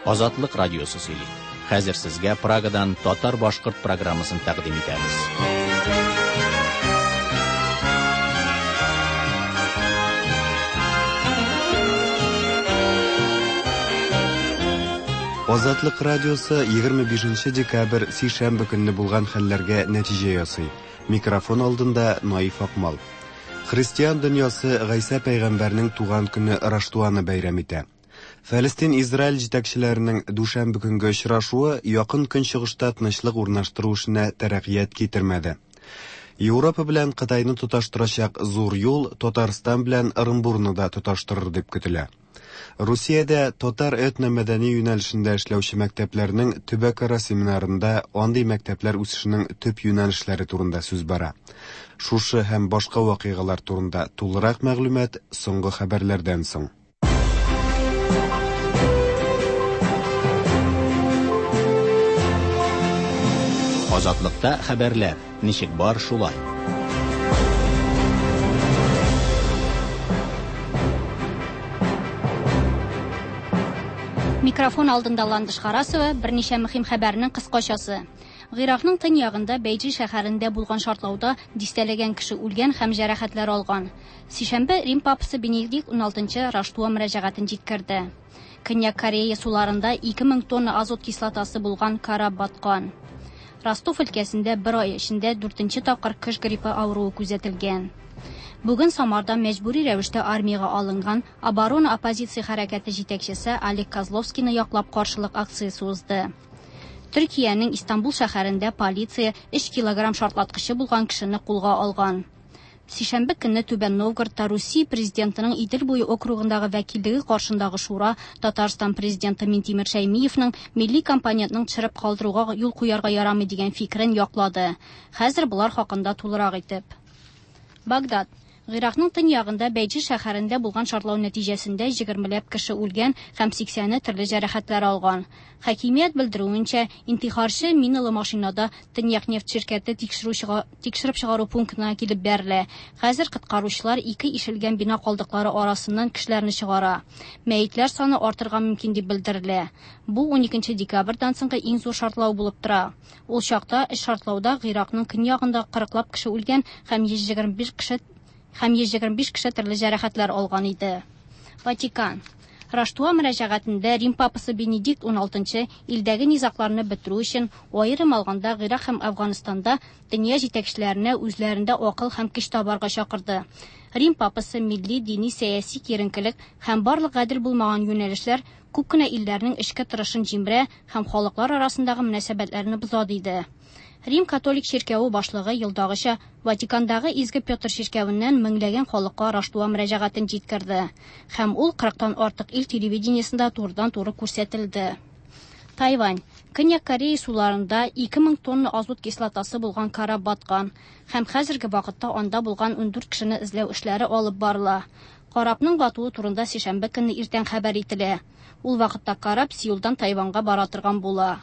Азатлык радиосы сөйли. Хәзер сезгә Прагадан татар-башкорт программасын тәкъдим итәбез. Азатлык радиосы 25 декабрь сишәмбе көнне булган хәлләргә нәтиҗә ясый. Микрофон алдында Наиф Акмал. Христиан дөньясы Гайса пәйгамбәрнең туган көне Раштуаны бәйрәм итә. Фәлестин-Израиль җитәкчеләренең дүшәмбе көнгә очрашуы якын көнчыгышта тынычлык урнаштыру эшенә тәрәккыять китермәде. Европа белән Кытайны тоташтырачак зур юл Татарстан белән Орынбурны тоташтырыр дип көтелә. Русиядә татар этно-мәдәни юнәлешендә эшләүче мәктәпләрнең төбәкара семинарында андый мәктәпләр үсешенең төп юнәлешләре турында сүз бара. Шушы һәм башка вакыйгалар турында тулырак мәгълүмат соңгы хәбәрләрдән соң. Азатлыкта хәбәрләр. Ничек бар шулай. Микрофон алдында Ландыш Харасова берничә мөһим хәбәрнең кыскачасы. Гыйракның төньягында Бейҗи шәһәрендә булган шартлауда дистәләгән кеше үлгән һәм җәрәхәтләр алган. Сишәмбе Рим папасы Бенедикт 16 Раштуа мөрәҗәгатен җиткерде. Көньяк Корея суларында 2000 тонна азот кислотасы булган карап баткан. Ростов өлкәсендә бер ай эчендә 4нче тапкыр кыш гриппы авыруы күзәтелгән. Бүген Самарда мәҗбүри рәвештә армиягә алынган оборона оппозиция хәрәкәте җитәкчесе Олег Козловскийны яклап каршылык акциясе узды. Төркиянең Истанбул шәһәрендә полиция 3 килограмм шартлаткычы булган кешене кулга алган. Сишәмбе көнне Түбән Новгородта Русия президентының Идел буе округындагы вәкиллеге каршындагы шура Татарстан президенты Минтимер Шәймиевның милли компонентның төшереп калдыруга юл куярга ярамый дигән фикерен яклады. Хәзер булар хакында тулырак итеп. Багдад. Гыйракның төньягында Бейҗи шәһәрендә булган шартлау нәтиҗәсендә 20ләп кеше үлгән һәм 80 төрле җәрәхәтләр алган. Хакимият белдерүенчә, интихарчы миналы машинада Төньяк нефть ширкәте тикшереп чыгару пунктына килеп бәрелә. Хәзер коткаручылар 2 ишелгән бина калдыклары арасыннан кешеләрне чыгара. Мәетләр саны артырга мөмкин дип белдерелә. Бу 12 декабрьдән соңгы иң зур шартлау булып тора. Ул чакта шартлауда Гыйракның көньягында 40лап кеше үлгән һәм 125 кеше төрле җәрәхәтләр алган иде. Ватикан. Раштуа мөрәҗәгатендә Рим папасы Бенедикт 16 илдәге низакларны бетерү өчен аерым алганда Гыйрак һәм Әфганстанда дөнья җитәкчеләренә үзләрендә акыл һәм көч табарга чакырды. Рим папасы милли, дини, сәяси киеренкелек һәм барлык гадел булмаган юнәлешләр күп кенә илләрнең эчке тырышын җимрә һәм халыклар арасындагы мөнәсәбәтләрне боза диде. Рим католик ширкәве башлыгы елдагыча Ватикандагы Изге Петр ширкәвеннән меңләгән халыкка Раштуа мөрәҗәгатен җиткерде һәм ул 40тан артык ил телевидениесендә турыдан-туры күрсәтелде. Тайвань. Көньяк Корея суларында 2000 тонна азот кислотасы булган карап баткан һәм хәзерге вакытта анда булган 14 кешене эзләү эшләре алып барыла. Карапның батуы турында сишәмбе көнне иртән хәбәр ителә. Ул вакытта карап Сеулдан Тайваньга бара торган була.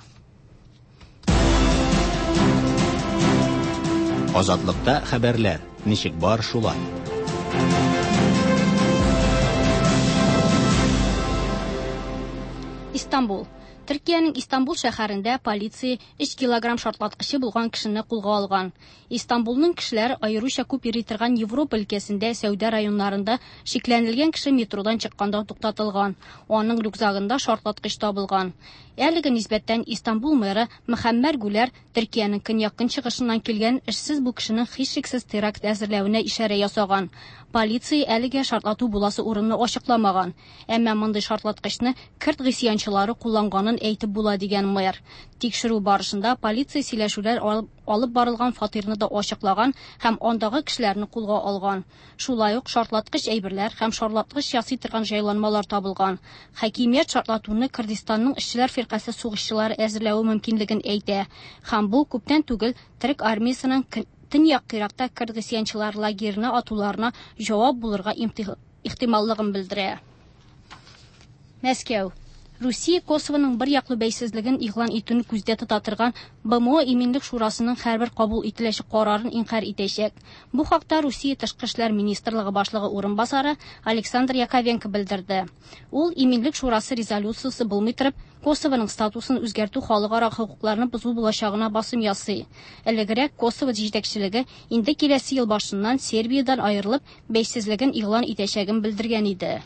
Азатлыкта хәбәрләр. Ничек бар шулай. Истанбул. Төркиянең Истанбул шәһәрендә полиция 3 килограмм шартлаткычы булган кешене кулга алган. Истанбулның кешеләр аеруча күп йөри торган Европа өлкәсендә сәүдә районнарында шикләнелгән кеше метродан чыкканда туктатылган. Аның рюкзагында шартлаткыч табылган. Әлеге нисбәттән Истанбул мэры Мөхәммәд Гүләр Төркиянең көньяк-көнчыгышыннан килгән эшсез бу кешенең һичшиксез теракт әзерләвенә ишарә ясаган. Полиция әлегә шартлату буласы урынны ачыкламаган. Әмма мондый шартлаткычны кырт гысьянчылары кулланганын әйтеп була дигән мэр. Тикшерү барышында полиция сөйләшүләр алып барылган фатирны да ачыклаган һәм андагы кешеләрне кулга алган. Шулай ук шартлаткыч әйберләр һәм шартлаткыч ясый торган җайланмалар табылган. Хакимият шартлатуны Кыргызстанның эшчеләр фиркасы сугышчылары әзерләү мөмкинлеген әйтә. Һәм бу күптән түгел Төрек армиясының Төньяк Иракта кыргызстанчылар лагеренә атуларына җавап булырга ихтималлыгын белдерә. Мәскәү. Русия Косовоның бер яклы бәйсезлеген игълан итүне күздә тота торган БМО Иминлек шурасының һәрбер кабул ителәче карарын инкар итәчәк. Бу хакта Русия Тышкы эшләр министрлыгы башлыгы урынбасары Александр Яковенко белдерде. Ул Иминлек шурасы резолюциясе булмый торып, Косовоның статусын үзгәртү халыкара хокукларны бозу булачагына басым ясый. Элегрәк Косово җитәкчелеге инде киләсе ел башыннан Сербиядан аерылып, бәйсезлеген игълан итәчәген белдергән иде.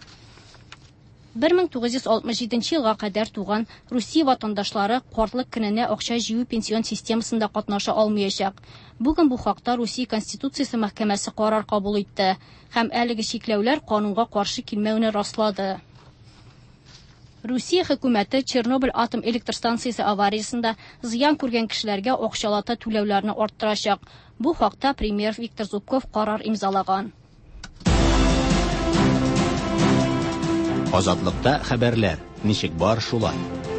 1967 елга кадәр туган Русия ватандашлары картлык көненә акча җыю пенсион системасында катнаша алмаячак. Бүген бу хакта Русия Конституциясе мәхкәмәсе карар кабул итте һәм әлеге чикләүләр канунга каршы килмәүне раслады. Русия хөкүмәте Чернобыль атом электр станциясе авариясында зыян күргән кешеләргә акчалата түләүләрне арттырачак. Бу хакта премьер Виктор Зубков карар имзалаган. Азатлыкта хәбәрләр. Ничек бар шулай.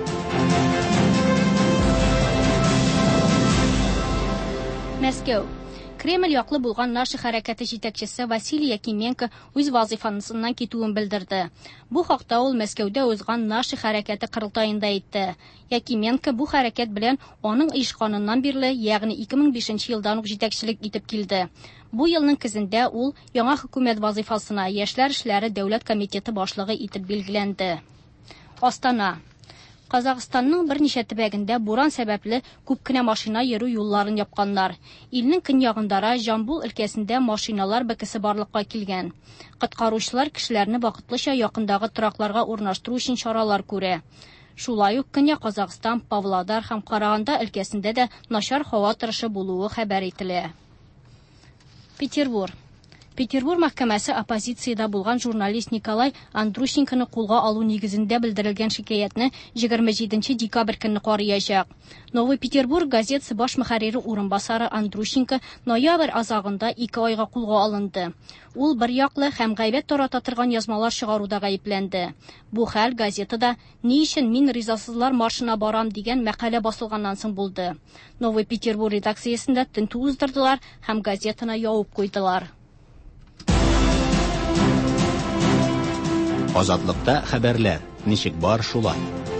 Мәскәү. Кремль яклы булган Наши хәрәкәте җитәкчесе Василий Якименко үз вазифасыннан китүен белдерде. Бу хакта ул Мәскәүдә узган Наши хәрәкәте кырылтаенда әйтте. Якименко бу хәрәкәт белән аның оешканыннан бирле, ягъни 2005 елдан ук җитәкчелек итеп килде. Бу елның көзендә ул яңа хөкүмәт вазифасына Яшьләр эшләре дәүләт комитеты башлыгы итеп билгеләнде. Астана. Казакъстанның берничә төбәгендә буран сәбәпле күп кенә машина йөрү юлларын япканнар. Илнең көньягындара Жамбул өлкәсендә машиналар бәкесе барлыкка килгән. Коткаручылар кешеләрне вакытлыча якындагы торакларга урнаштыру өчен чаралар күрә. Шулай ук Көньяк Казакъстан, Павлодар һәм Караганда өлкәсендә дә начар һава торышы булуы хәбәр ителә. Петербург. Петербург мәхкәмәсе оппозициядә булган журналист Николай Андрущенконы кулга алу нигезендә белдерелгән шикаятне 27 декабрь көнне карыячак. Новый Петербург газетасы баш мөхәррире урынбасары Андрущенко ноябрь азагында 2 айга кулга алынды. Ул бер яклы һәм гайбәт тарата торган язмалар чыгаруда гаепләнде. Бу хәл газетада "Ни өчен мин ризасызлар маршына барам" дигән мәкалә басылганнан соң булды. Новый Петербург редакциясендә тентү уздырдылар һәм газетаны ябып куйдылар. Азатлыкта хәбәрләр. Ничек бар шулай.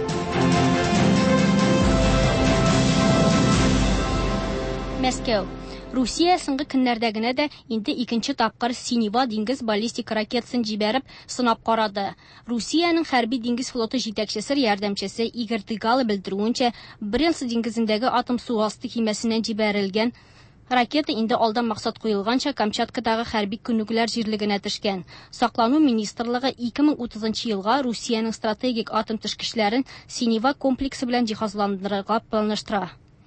Мәскәү. Русия соңгы көннәрдә генә дә инде икенче тапкыр Синева диңгез баллистик ракетасын җибәреп сынап карады. Русиянең хәрби диңгез флоты җитәкчесе ярдәмчесе Игорь Тыгалы белдерүенчә, Брянск диңгезендәге атом суасты кемәсеннән җибәрелгән ракета инде алдан максат куелганча Камчаткадагы хәрби күнегүләр җирлегенә төшкән. Саклану министрлыгы 2030 елга Русиянең стратегик атом төшкечләрен Синева комплексы белән җиһазландырырга планлаштыра.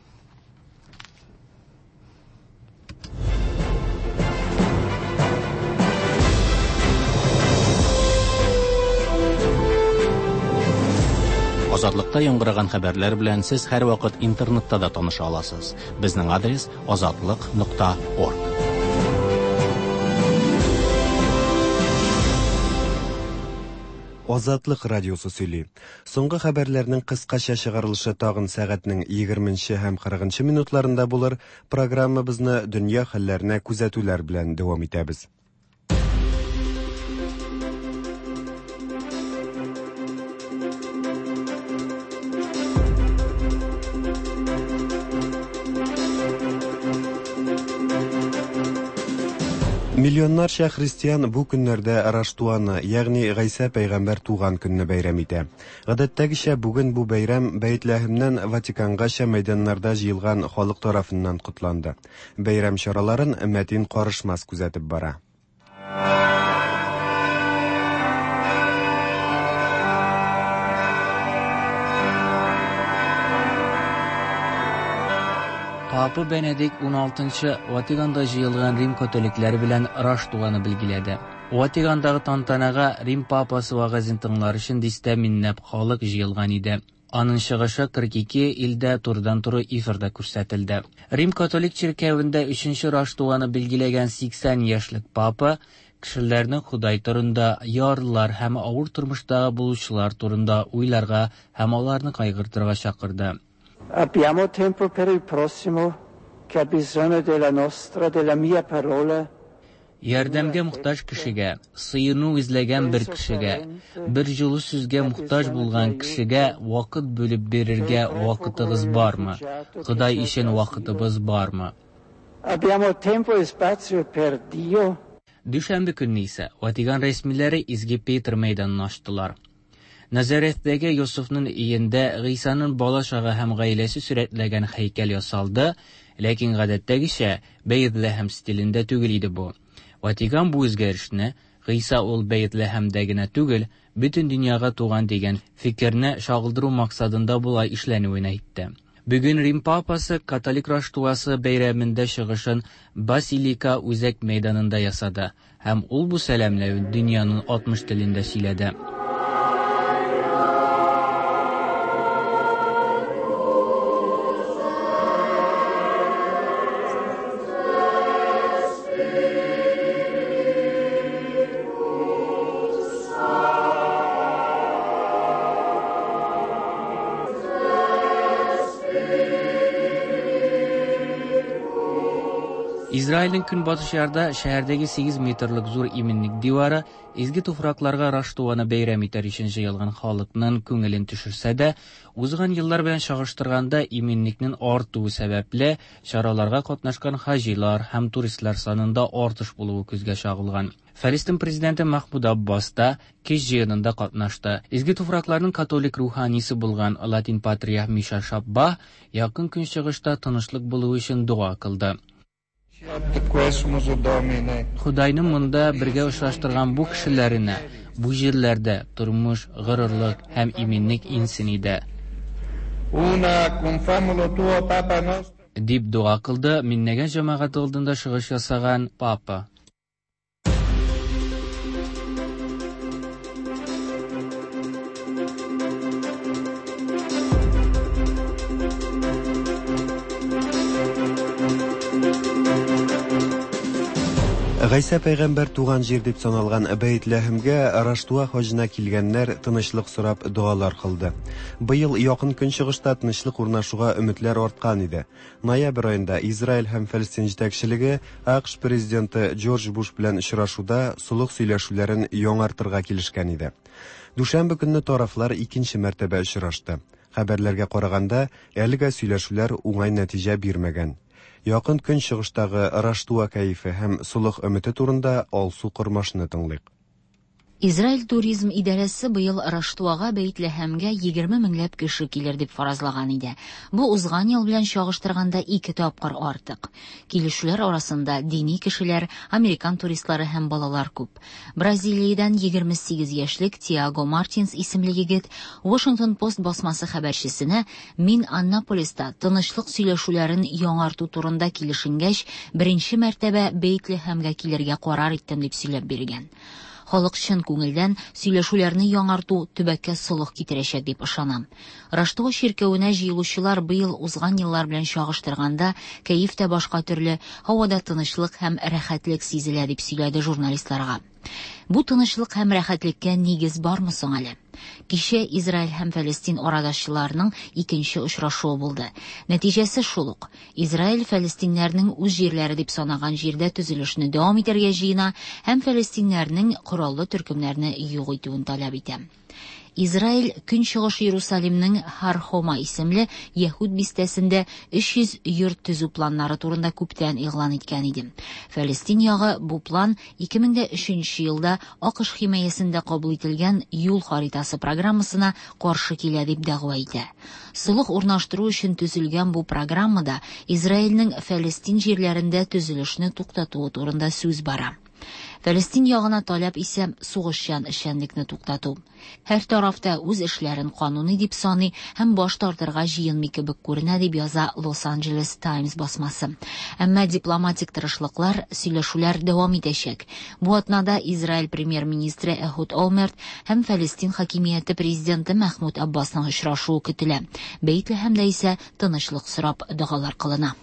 Азатлыкта яңгыраган хәбәрләр белән сез һәр вакыт интернетта да таныша аласыз. Безнең адрес azatlyk.org. Азатлык радиосы сөйли. Соңгы хәбәрләрнең кыскача чыгарылышы тагын сәгатьнең 20 һәм 40 минутларында булыр. Программабызны дөнья хәлләренә күзәтүләр белән дәвам итәбез. Миллионнарча христиан бу көннәрдә Раштуаны, ягъни Гайса пәйгамбәр туган көнне бәйрәм итә. Гадәттәгечә бүген бу бәйрәм Бәйтләһемнән Ватикангаcha мәйданнарда җыелган халык тарафыннан котланды. Бәйрәм чараларын Мәтин Карышмас күзәтеп бара. Папа Бенедикт 16 Ватиканда җыелган Рим католиклары белән Раштуаны билгеләде. Ватикандагы тантанага Рим папасы вагызын тыңлар өчен дистә миннәп халык җыелган иде. Аның чыгышы 42 илдә турыдан-туры эфирда күрсәтелде. Рим католик чиркәвендә 3нче Раштуаны билгеләгән 80 яшьлек папа кешеләрнең Худай турында, ярлылар һәм авыр тормыштагы булучылар турында уйларга һәм аларны кайгыртырга чакырды. Abbiamo tempo per il prossimo che ha bisogno della nostra, della mia parola. Ярдәмгә мохтаҗ кешегә, сыйыну изләгән бер кешегә, бер җылы сүзгә мохтаҗ булган кешегә вакыт бөлеп бирергә вакытыгыз бармы? Ходай өчен вакытыбыз бармы? Abbiamo tempo e spazio per Dio. Дүшәмбе көнне исә Ватикан рәсмиләре Изге Петр мәйданын ачтылар. Назареттәге Йосыфның өендә Гыйсаның бала-чага һәм гаиләсе сурәтләгән һәйкәл ясалды, ләкин гадәттәгечә Бәйт-Ләһәм стилендә түгел иде бу. Ватикан бу үзгәрешне Гыйса ул Бәйт-Ләһәмдә генә түгел, бөтен дөньяга туган дигән фикерне шагылдыру максатында булай эшләнүен әйтте. Бүген Рим папасы католик раштуасы бәйрәмендә чыгышын Басилика үзәк мәйданында ясады, һәм ул бу сәламләвен дөньяның 60 телендә сөйләде. Израильнең көнбатыш ярда шәһәрдәге 8 метрлык зур именник дивары изге туфракларга раштуаны бәйрәм итәр өчен җыелган халыкның күңелен төшерсә дә, узган еллар белән чагыштырганда именникнең артуы сәбәпле чараларга катнашкан хаҗилар һәм туристлар санында артыш булуы күзгә чагылган. Фәлестин президенты Махмуд Аббас да кич җыенында катнашты. Изге туфракларның католик руханисе булган Латин патриарх Миша Шабба якын көнчыгышта тынычлык булуы өчен дуа кылды. Худайның монда бергә очраштырган бу кешеләренә, бу җирләрдә тормыш, гырырлык һәм именлек инсен иде. Дип дуа кылды миннәгән җәмәгать алдында чыгыш ясаган папа. Гайса пәйгамбәр туган җир дип саналган Бәйт-Ләһәмгә Раштуа хаҗына килгәннәр тынычлык сорап дуалар кылды. Быел якын көнчыгышта тынычлык урнашуга өметләр арткан иде. Ноябрь аенда Израиль һәм Фәлестин җитәкчелеге АКШ президенты Джордж Буш белән очрашуда сулык сөйләшүләрен яңартырга килешкән иде. Дүшәмбе көнне тарафлар икенче мәртәбә очрашты. Хәбәрләргә караганда, әлегә сөйләшүләр уңай нәтиҗә бирмәгән. Якын көн чыгыштагы Раштуа кәефе һәм сулык өмете турында алсу кормашны тыңлыйк. Израиль туризм идарәсе быел Раштуага Бәйт-Ләһәмгә 20 меңләп кеше килер дип фаразлаган иде. Бу узган ел белән чагыштырганда 2 тапкыр артык. Килешүләр арасында дини кешеләр, американ туристлары һәм балалар күп. Бразилиядән 28 яшьлек Тиаго Мартинс исемле егет Washington Post басмасы хәбәрчесенә мин Аннаполиста тынычлык сөйләшүләрен яңарту турында килешенгәч, беренче мәртәбә Бәйт-Ләһәмгә килергә карар иттем дип сөйләп биргән. Халык чын күңелдән сөйләшүләрне яңарту төбәккә сулык китерәчәк дип ышанам. Раштуа ширкәвенә җыелучылар быел узган еллар белән чагыштырганда кәеф тә башка төрле, һавада тынычлык һәм рәхәтлек сизелә дип сөйләде журналистларга. Бу тынычлык һәм рәхәтлеккә нигез бармы соң әле? Кичә Израиль һәм Фәлестин арадашчыларының икенче очрашуы булды. Нәтиҗәсе шул ук. Израиль фәлестиннәрнең үз җирләре дип санаган җирдә төзелешне дәвам итәргә җыена һәм фәлестиннәрнең кораллы төркемнәрне юк итүен таләп итә. Израиль Көнчыгыш Иерусалимның Хар-Хома исемле Яһуд бистәсендә 300 йорт төзү планнары турында күптән игълан иткән иде. Фәлестин ягы бу план 2003 елда АКШ химаясендә кабул ителгән юл харитасы программасына каршы килә дип дәгъва итә. Сулык урнаштыру өчен төзелгән бу программада Израильнең Фәлестин җирләрендә төзелешне туктатуы турында сүз бара. Фәлестин ягына таләп исә сугышчан эшчәнлекне туктату. Һәр тарафта үз эшләрен кануни дип саный һәм баш тартырга җыенмый кебек күренә дип яза Los-Angeles Times басмасы. Әмма дипломатик тырышлыклар, сөйләшүләр дәвам итәчәк. Бу атнада Израиль премьер-министры Эхуд Олмерт һәм Фәлестин хакимияте президенты Махмуд Аббасның очрашуы көтелә. Бәйт-Ләһәмдә исә тынычлык сорап дуалар кылына.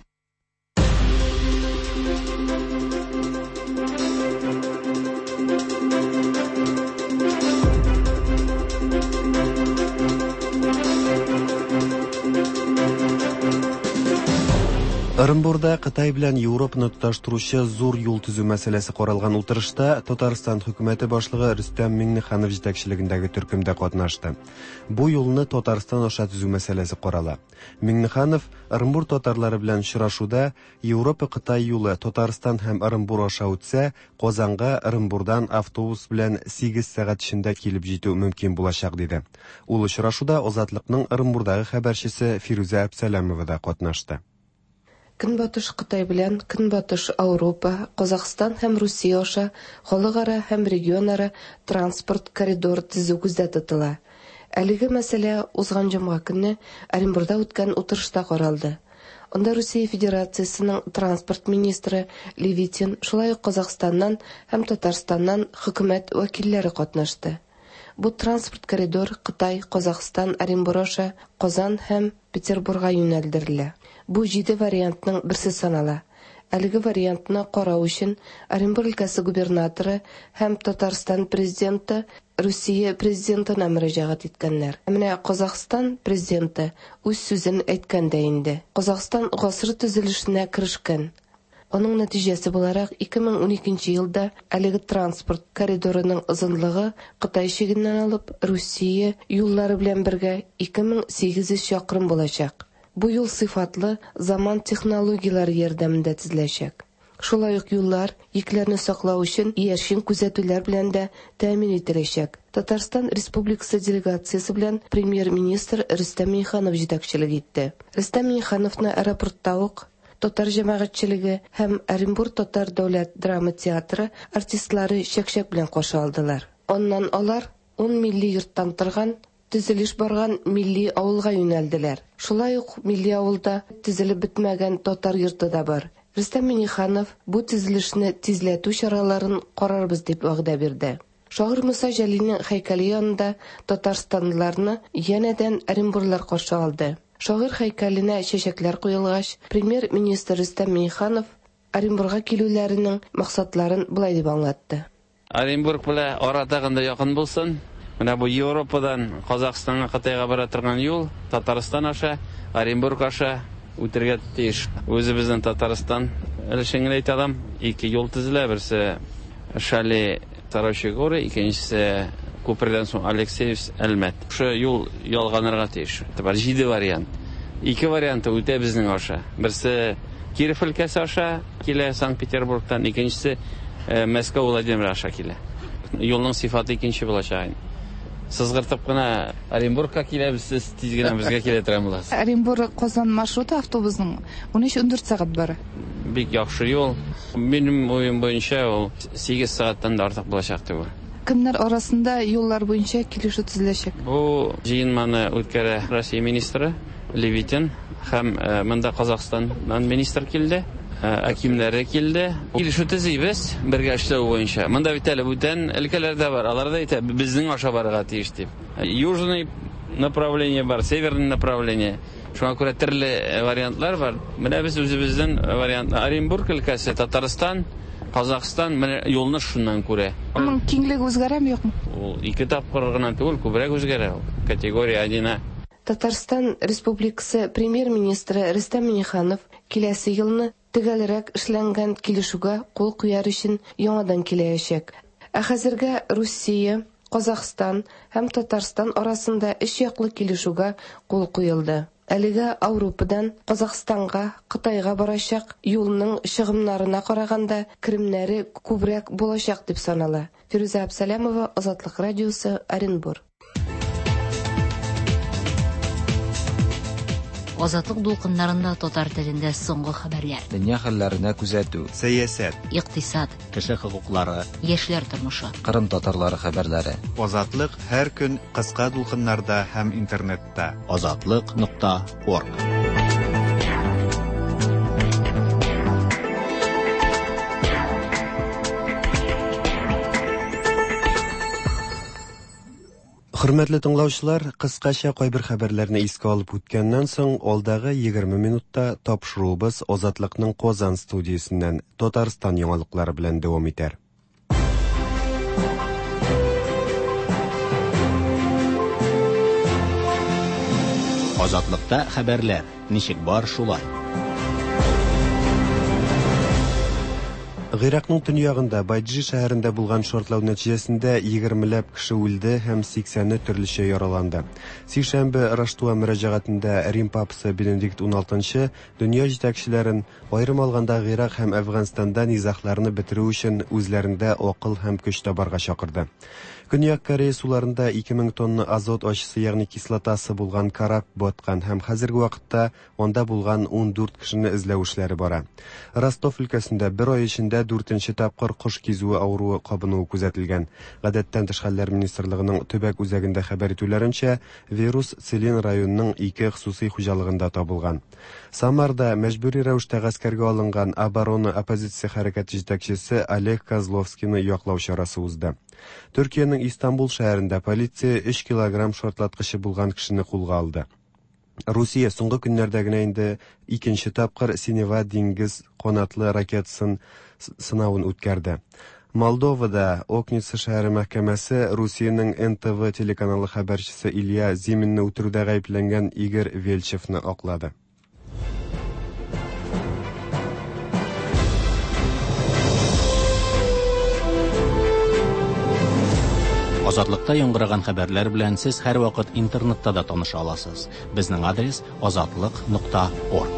Орынбурда Кытай белән Европаны тоташтыручы зур юл төзү мәсьәләсе каралган утырышта Татарстан хөкүмәте башлыгы Рөстәм Миңнеханов җитәкчелегендәге төркемдә катнашты. Бу юлны Татарстан аша төзү мәсьәләсе карала. Миңнеханов Орынбур татарлары белән очрашуда Европа-Кытай юлы Татарстан һәм Орынбур аша үтсә, Казанга Орынбурдан автобус белән 8 сәгать эчендә килеп җитү мөмкин булачак диде. Ул очрашуда Азатлыкның Орынбурдагы хәбәрчесе Фируза Абсалямова да катнашты. Көнбатыш Кытай белән Көнбатыш Европа, Казакстан һәм Русия аша халыкара һәм регионара транспорт коридор төзү күздә тотыла. Әлеге мәсьәлә узган җомга көнне Оренбургда үткән утырышта каралды. Онда Русия Федерациясының транспорт министры Левитин, шулай ук Казакстаннан һәм Татарстаннан хөкүмәт вәкилләре катнашты. Бу транспорт коридор Кытай, Казакстан, Оренбур аша Казан һәм Петербургга юнәлдерелә. Бу 7 вариантның берсе санала. Әлеге вариантны карау өчен Оренбур өлкәсе губернаторы һәм Татарстан президенты Русия президентына мөрәҗәгать иткәннәр. Менә Казакстан президенты үз сүзен әйткәндә инде. Казакстан гасыр төзелешенә киришкән. Аның нәтиҗәсе буларак 2012 елда әлеге транспорт коридорының озынлыгы Кытай чигеннән алып Русия юллары белән бергә 2800 чакрым булачак. Бу юл сыйфатлы заман технологияләре ярдәмендә төзеләчәк. Шулай ук юллар йөкләрне саклау өчен яшен күзәтүләр белән дә тәэмин ителәчәк. Татарстан Республикасы делегациясе белән премьер-министр Рөстәм Миңнеханов җитәкчелек итте. Рөстәм Миңнехановны аэропортта ук татар җәмәгатьчелеге һәм Оренбур татар дәүләт драма театры артистлары чәк-чәк белән каршы алдылар. Аннан алар 10 милли йорттан торган төзелеш барган милли авылга юнәлделәр. Шулай ук милли авылда төзелеп бетмәгән татар йорты да бар. Рөстәм Миңнеханов бу төзелешне тизләтү чараларын карарбыз дип вәгъдә бирде. Шагыйрь Муса Җәлилнең һәйкәле янында татарстанлыларны янәдән оренбурлар каршы алды. Шагыйрь һәйкәленә чәчәкләр куелгач, премьер-министр Рөстәм Миңнеханов Оренбургга килүләренең максатларын булай дип аңлатты. Оренбург белән арадагында якын булсын. Менә бу Европадан Казакстанга, Кытайга бара торган юл Татарстан аша, Оренбург аша үтәргә тиеш. Үзебезнең Татарстан өлешен әйтәм, 2 юл төзелә, берсе Шали Тараши горы, икенчесе күпердән соң Алексеевс Әлмәт. Шу юл ялганырга тиеш. Бар 7 вариант. 2 варианты үтә безнең аша. Берсе Киров өлкәсе аша килә Санкт-Петербургтан, икенчесе Мәскәү Владимир аша килә. Юлның сыйфаты икенче булачак. Сызгыртып кына Оренбургка киләбез, сез тиз генә безгә килә торабыз. Оренбур-Казан маршруты автобусның 13-14 сәгать бара. Бик яхшы юл. Минем уем буенча ул 8 сәгатьтән да артык булачак дип. Кемнәр арасында юллар буенча килешү төзеләчәк? Бу җыенманы үткәрә Россия министры Левитин һәм монда Казакстаннан министр килде. Акимләре килде. Килешү төзибез бергә эшләү буенча. Монда бит әле бүтән өлкәләрдә бар. Аларда әйтә, безнең аша барырга тиеш дип. Южный направление бар, северный направление. Шуңа күрә төрле вариантлар бар. Менә без үзебезнең вариант Оренбург өлкәсе, Татарстан, Казакстан менә юлны шуннан күрә. Аның киңлеге үзгәрәме юкмы? Ул 2 тапкыр гына түгел, күбрәк үзгәрә. Категория 1. Татарстан Республикасы премьер-министры Рөстәм Миңнеханов киләсе елны төгәлрәк эшләнгән килешүгә кул куяр өчен яңадан киләчәк. Ә хәзергә Русия, Казакстан һәм Татарстан арасында 3 яклы килешүгә кул куелды. Әлегә Европадан Казакстанга, Кытайга барачак юлның чыгымнарына караганда киремнәре күбрәк булачак дип санала. Фируза Абсалямова, Азатлык радиосы, Оренбур. Азатлык дулкыннарында татар телендә соңгы хәбәрләр. Дөнья хәлләренә күзәтү, Сәясәт, Икътисад, Кеше хокуклары, яшьләр тормышы. Кырым татарлары хәбәрләре. Азатлык һәр көн кыска дулкыннарда һәм интернетта. Azatlyk.org. Хөрмәтле тыңлаучылар, кыскача кайбер хәбәрләрне искә алып үткәннән соң, алдагы 20 минутта тапшыруыбыз Азатлыкның Казан студиясеннән Татарстан яңалыклары белән дәвам итәр. Азатлыкта хәбәрләр. Ничек бар шулай? Гыйракның төньягында Байджи шәһәрендә булган шартлау нәтиҗәсендә 20ләп кеше үлде һәм 80-і төрлечә яраланды. Сишәмбе Раштуа мөрәҗәгатендә Рим папасы Бенедикт 16 дөнья җитәкчеләрен аерым алганда Гыйрак һәм Әфганстанда низахларны бетерү өчен үзләрендә акыл һәм көч табарга чакырды. Көньяк Корея суларында 2000 тонна азот ашчысы, ягъни кислотасы булган карап баткан һәм хәзерге вакытта анда булган 14 кешене эзләү эшләре бара. Ростов өлкәсендә бер ай эчендә 4нче тапкыр кош кизүе авыруы кабынуы күзәтелгән. Гадәттән тыш хәлләр министрлыгының төбәк үзәгендә хәбәр итүләренчә, вирус Селин районының 2 хусусый хуҗалыгында табылган. Самарда мәҗбүри рәвештә гаскәргә алынган оборона оппозиция хәрәкәте җитәкчесе Олег Козловскийны яклау чарасы узды. Төркиянең Истанбул шәһәрендә полиция 3 килограмм шартлаткычы булган кешене кулга алды. Русия соңгы көннәрдә генә инде 2нче тапкыр Синева диңгез канатлы ракетасын сынавын үткәрде. Молдовада Окница шәһәре мәхкәмәсе Русиянең НТВ телеканалы хәбәрчесе Илья Зиминны үтерүдә гаепләнгән Игорь Вельчевны аклады. Азатлыкта яңгыраган хәбәрләр белән сез һәрвакыт интернетта да таныша аласыз. Безнең адрес azatlyk.org.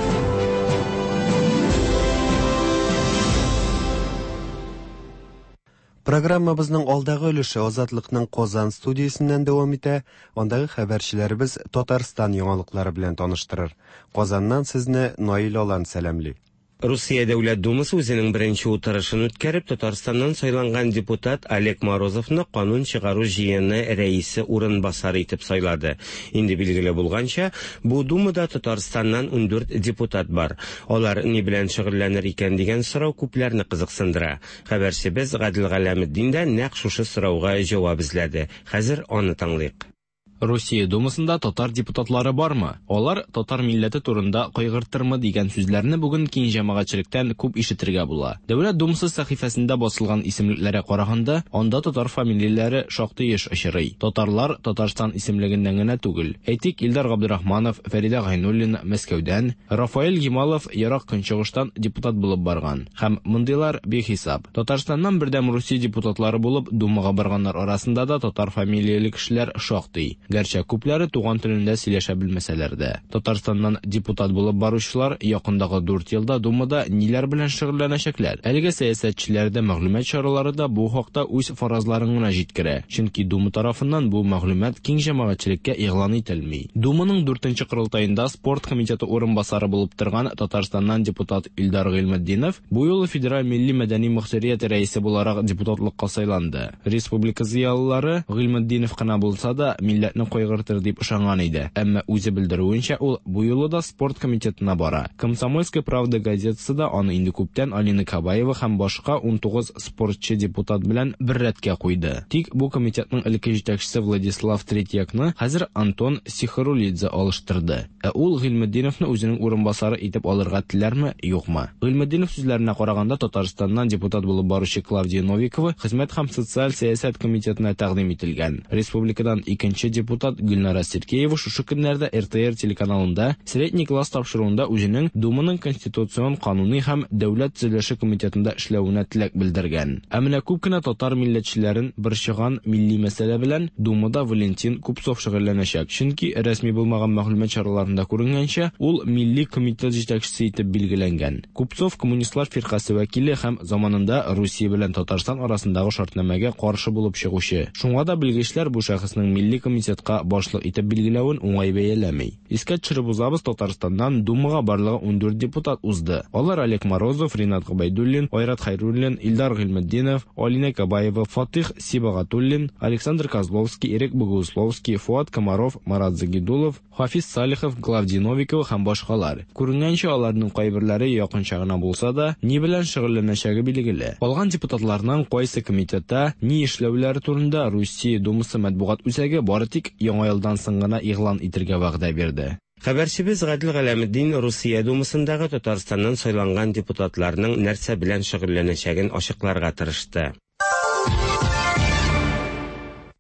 Программабызның алдагы өлеше Азатлыкның Казан студиясеннән дәвам итә. Андагы хәбәрчеләребез Татарстан яңалыклары белән таныштырыр. Казаннан сезне Наил Алан сәламли. Русия Дәүләт Думасы үзенең беренче утырышын үткәреп, Татарстаннан сайланган депутат Олег Морозовны канун чыгару җыены рәисе урынбасары итеп сайлады. Инде билгеле булганча, бу Думада Татарстаннан 14 депутат бар. Алар ни белән шөгыльләнер икән дигән сорау күпләрне кызыксындыра. Хәбәрчебез Гадил Галәметдин дә нәкъ шушы сорауга җавап эзләде. Хәзер аны тыңлыйк. Русия Думасында татар депутатлары бармы? Алар татар милләте турында кайгыртырмы дигән сүзләрне бүген киң җәмәгатьчелектән күп ишетергә була. Дәүләт Думасы сәхифәсендә басылган исемлекләргә караганда, анда татар фамилияләре шактый еш очрый. Татарлар Татарстан исемлегеннән генә түгел. Әйтик, Илдар Габдрахманов, Фәрида Гайнуллин Мәскәүдән, Рафаэль Гималов Ярак Көнчыгыштан депутат булып барган. Һәм мондыйлар бехисап. Татарстаннан бердәм Русия депутатлары булып Думага барганнар арасында да татар фамилияле кешеләр шактый. Гәрчә күпләре туган телендә сөйләшә белмәсәләр дә. Татарстаннан депутат булып баручылар якындагы 4 елда Думада ниләр белән шөгыльләнәчәкләр? Әлегә сәясәтчеләр дә мәгълүмат чаралары да бу хакта үз фаразларын гына җиткерә. Чөнки Дума тарафыннан бу мәгълүмат киң җәмәгатьчелеккә игълан ителми. Думаның 4нче курултаенда спорт комитеты урынбасары булып торган Татарстаннан депутат Илдар Гыйлметдинов бу юлы федераль милли мәдәни мөхтәрият рәисе буларак депутатлыкка сайланды. Республика зыялылары Гыйлметдинов кына булса да милләт кайгыртыр дип ышанган иде. Әмма үзе белдерүенчә, ул бу юлы да спорт комитетына бара. Комсомольская правда газетасы да аны инде күптән Алина Кабаева һәм башка 19 спортчы депутат белән бер рәткә куйды. Тик бу комитетның элекке җитәкчесе Владислав Третьякны хәзер Антон Сихарулидзе алыштырды. Ә ул Гыйлметдиновны үзенең урынбасары итеп алырга теләрме, юкмы? Гыйлметдинов сүзләренә караганда, Татарстаннан депутат булып баручы Клавдия Новикова хезмәт һәм социаль сәясәт комитетына тәкъдим ителгән. Республикадан икенче депутат Гөлнара Сергеева шушы көннәрдә РТР телеканалында средний класс тапшыруында үзенең Думаның конституцион кануни һәм дәүләт төзелеше комитетында эшләвенә теләк белдергән. Ә менә күп кенә татар милләтчеләрен борчыган милли мәсьәлә белән Думада Валентин Купцов шөгыльләнәчәк. Чөнки рәсми булмаган мәгълүмат чараларында күренгәнчә, ул милли комитет җитәкчесе итеп билгеләнгән. Купцов коммунистлар фиркасы вәкиле һәм заманында Русия белән Татарстан арасындагы шартнамәгә каршы булып чыгучы. Шуңа да белгечләр бу шәхеснең милли комитетка башлык итеп билгеләвен уңай бәяләмәй. Искә төшереп узабыз, Татарстаннан Думага барлыгы 14 депутат узды. Алар Олег Морозов, Ринат Габайдуллин, Айрат Хайруллин, Илдар Гыйлметдинов, Алина Кабаева, Фатих Сибагатуллин, Александр Козловский, Ирек Богусловский, Фуат Комаров, Марат Загидулов, Хафиз Салихов, Клавдия Новикова һәм башкалар. Күренгәнчә, аларның кайберләре якынча гына булса да, ни белән шөгыльләнәчәге билгеле. Калган депутатларның кайсы комитетта ни эшләүләре турында Русия Думасы матбугат үзәге бары тик яңа елдан соң гына игълан итәргә вәгъдә бирде. Хәбәрчебез Гадил Галәметдин Русия Думасындагы Татарстаннан сайланган депутатларның нәрсә белән шөгыльләнәчәген ачыкларга тырышты.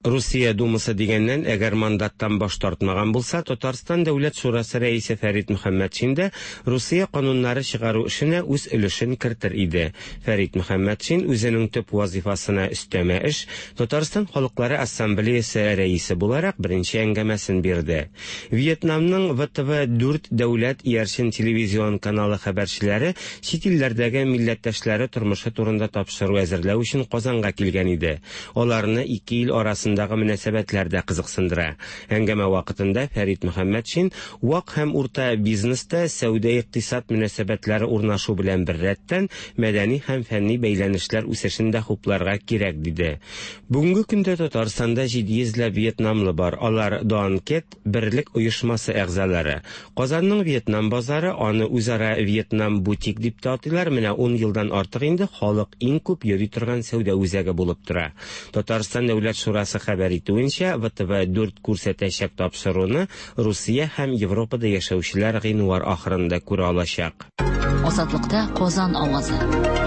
Русия Думасы дигәннән, әгәр мандаттан баш тартмаган булса, Татарстан Дәүләт Шурасы рәисе Фәрит Мөхәммәтшин дә Русия кануннары чыгару эшенә үз өлешен кертер иде. Фәрит Мөхәммәтшин үзенең төп вазифасына өстәмә эш, Татарстан Халыклары Ассамблеясе рәисе буларак беренче әңгәмәсен бирде. Вьетнамның ВТВ-4 дәүләт иярчен телевизион каналы хәбәрчеләре чит илләрдәге милләттәшләре тормышы турында тапшыру әзерләү өчен Казанга килгән иде. Аларны ике ил арасындагы мөнәсәбәтләрдә кызыксындыра. Әңгәмә вакытында Фәрит Мөхәммәтшин вак һәм урта бизнеста сәүдә-икътисад мөнәсәбәтләре урнашу белән бер рәттән мәдәни һәм фәнни бәйләнешләр үсешендә хупларга кирәк диде. Бүгенге көндә Татарстанда 700 вьетнамлы бар. Алар Доанкет берлек оешмасы әгъзалары. Казанның Вьетнам базары, аны үзара Вьетнам бутик дип атыйлар, менә 10 елдан артык инде халык иң күп йөри торган сәүдә үзәге булып тора. Татарстан Дәүләт Шурасы хәбәр итүенчә, ВТВ-4 күрсәтәчәк тапшыруны Русия һәм Европада яшәүчеләр гыйнвар ахырында күрә алачак. Азатлыкта Казан авазы.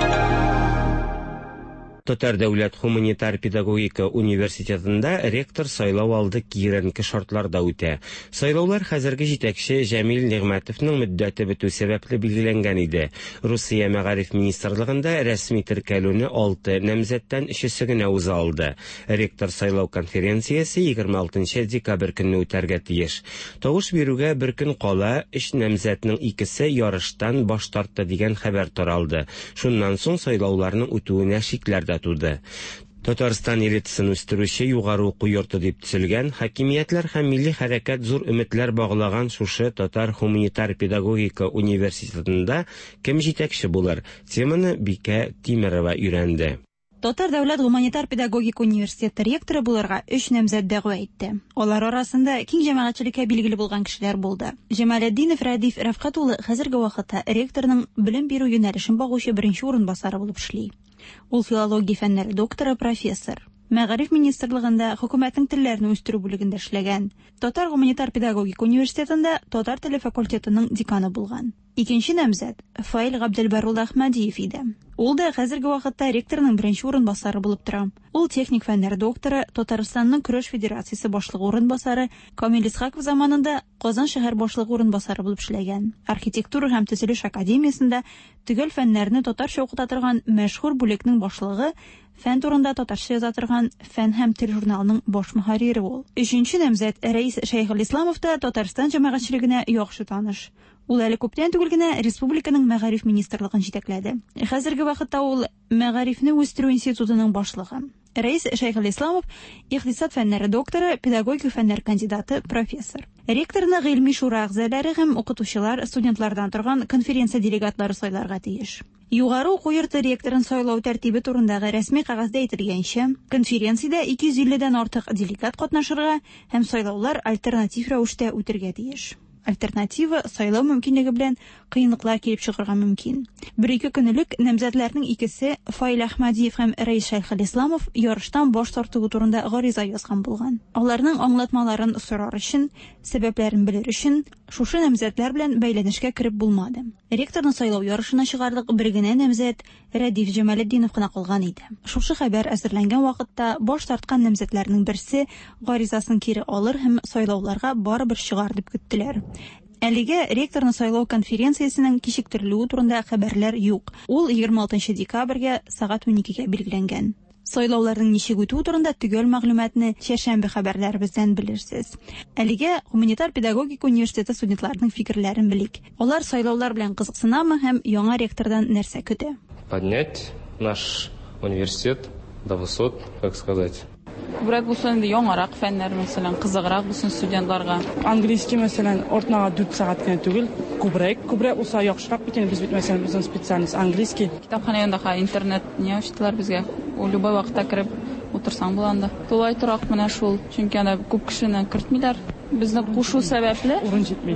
Татар дәүләт гуманитар педагогика университетында ректор сайлау алды киеренке шартларда үтә. Сайлаулар хәзерге җитәкче Җәмил Нигъмәтовның мөддәте бетү сәбәпле билгеләнгән иде. Русия Мәгариф министрлыгында рәсми теркәлүне 6 намзәттән 3-се генә үзе алды. Ректор сайлау конференциясе 26 декабрь көнне үтәргә тиеш. Тавыш бирүгә бер көн кала 3 намзәтнең 2-се ярыштан баш тартты дигән хәбәр таралды. Шуннан соң сайлауларның үтүенә шикләр туды. Татарстан элитасын үстерүче югары уку йорты дип төзелгән, хакимиятләр һәм милли хәрәкәт зур өметләр баглаган шушы Татар гуманитар педагогика университетында кем җитәкче булыр? Теманы Бикә Тимерова өйрәнде. Татар дәүләт гуманитар педагогика университеты ректоры булырга 3 намзәт дәгъва итте. Алар арасында киң җәмәгатьчелеккә билгеле булган кешеләр булды. Җәмалетдинов Рәдиф Рәфкать улы хәзерге вакытта ректорның белем бирү юнәлешен багучы беренче урынбасары булып эшли. Ул филология фәннәре докторы, профессор. Мәгариф министрлыгында хөкүмәтнең телләрне үстерү бүлегендә эшләгән. Татар гуманитар педагогика университетында татар теле факультетының деканы булган. Икенче намзәт Фаил Габделбарул Әхмәдиев иде. Ул да хәзерге вакытта ректорның беренче урынбасары булып тора. Ул техник фәннәр докторы, Татарстанның көрәш федерациясе башлыгы урынбасары, Камил Исхаков заманында Казан шәһәр башлыгы урынбасары булып эшләгән. Архитектура һәм төзелеш академиясендә төгәл фәннәрне татарча укыта торган мәшһүр бүлекнең башлыгы, фән турында татарча яза торган Фән һәм тел журналының баш мөхәррире ул. Өченче намзәт Рәис Шәйхелисламов та Татарстан җәмәгатьчелегенә яхшы таныш. Ул әле күптән түгел генә республиканың мәгариф министрлыгын җитәкләде. Хәзерге вакытта ул мәгарифне үстерү институтының башлыгы. Рәис Шәйхелисламов икътисад фәннәре докторы, педагогика фәннәре кандидаты, профессор. Ректорны гыйльми шура әгъзалары һәм укытучылар, студентлардан торган конференция делегатлары сайларга тиеш. Югары уку йорты ректорын сайлау тәртибе турындагы рәсми кагазда әйтелгәнчә, конференциядә 250-дән артык делегат катнашырга һәм сайлаулар альтернатив рәвештә үтәргә тиеш. Альтернатива сайлау мөмкинлеге белән кыенлыклар килеп чыгарга мөмкин. 1-2 көнлек намзәтләрнең икесе Фаил Әхмәдиев һәм Рәис Шәйхелисламов ярыштан баш тарту турында гариза язган булган. Аларның аңлатмаларын сорар өчен, сәбәпләрен белер өчен шушы намзәтләр белән бәйләнешкә кереп булмады. Ректорны сайлау ярышына чыгарлык бер генә намзәт Рәдиф Җәмалетдинов кына калган иде. Шушы хәбәр әзерләнгән вакытта баш тарткан намзәтләрнең берсе гаризасын кире алыр һәм сайлауларга барыбер чыгар дип көттеләр. Әлегә ректорны сайлау конференциясенең кичектерелүе турында хәбәрләр юк. Ул 26 декабрьгә сагать 12-гә билгеләнгән. Сайлауларның ничек үтүе турында төгәл мәгълүматны чәршәмбе хәбәрләребездән белерсез. Әлегә гуманитар педагогика университеты студентларының фикерләрен белик. Алар сайлаулар белән кызыксынамы һәм яңа ректордан нәрсә көтә? Поднять наш университет до высот, как сказать. Күбрәк булсын инде яңарак фәннәр, мәсәлән, кызыграк булсын студентларга. Английский мәсәлән, ортнага 4 сәгать кенә түгел, күбрәк булса яхшырак бит инде, без бит мәсәлән безнең специалист английский. Китапханә янында интернет не ачтылар безгә. Ул любой вакытта кирип утырсаң була анда. Тулай торак менә шул, чөнки анда күп кешене кертмиләр. Безне кушу сәбәпле урын җитми.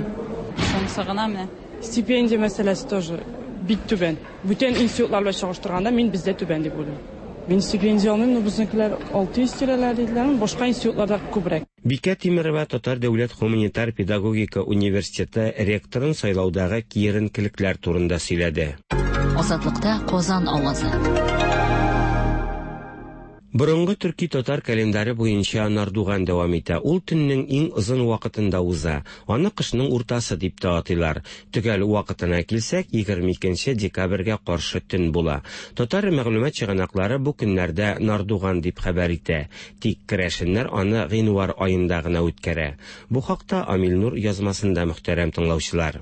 Сагына менә. Стипендия мәсьәләсе тоже бик түбән. Бүтән институтлар белән чагыштырганда мин бездә түбән дип уйлыйм. Мин стипендия алмыйм, но безнекеләр 600 тирәләр диделәр, башка институтларда күбрәк. Бикә Тимерова Татар дәүләт гуманитар педагогика университеты ректорын сайлаудагы киеренкелекләр турында сөйләде. Азатлыкта Казан авазы. Борынгы төрки татар календаре буенча Нардуган дәвам итә. Ул төннең иң озын вакытында уза. Аны кышның уртасы дип тә атыйлар. Төгәл вакытына килсәк, 22 декабрьгә каршы төн була. Татар мәгълүмат чыганаклары бу көннәрдә Нардуган дип хәбәр итә. Тик керәшеннәр аны гыйнвар аенда гына үткәрә. Бу хакта Амилнур язмасында мөхтәрәм тыңлаучылар.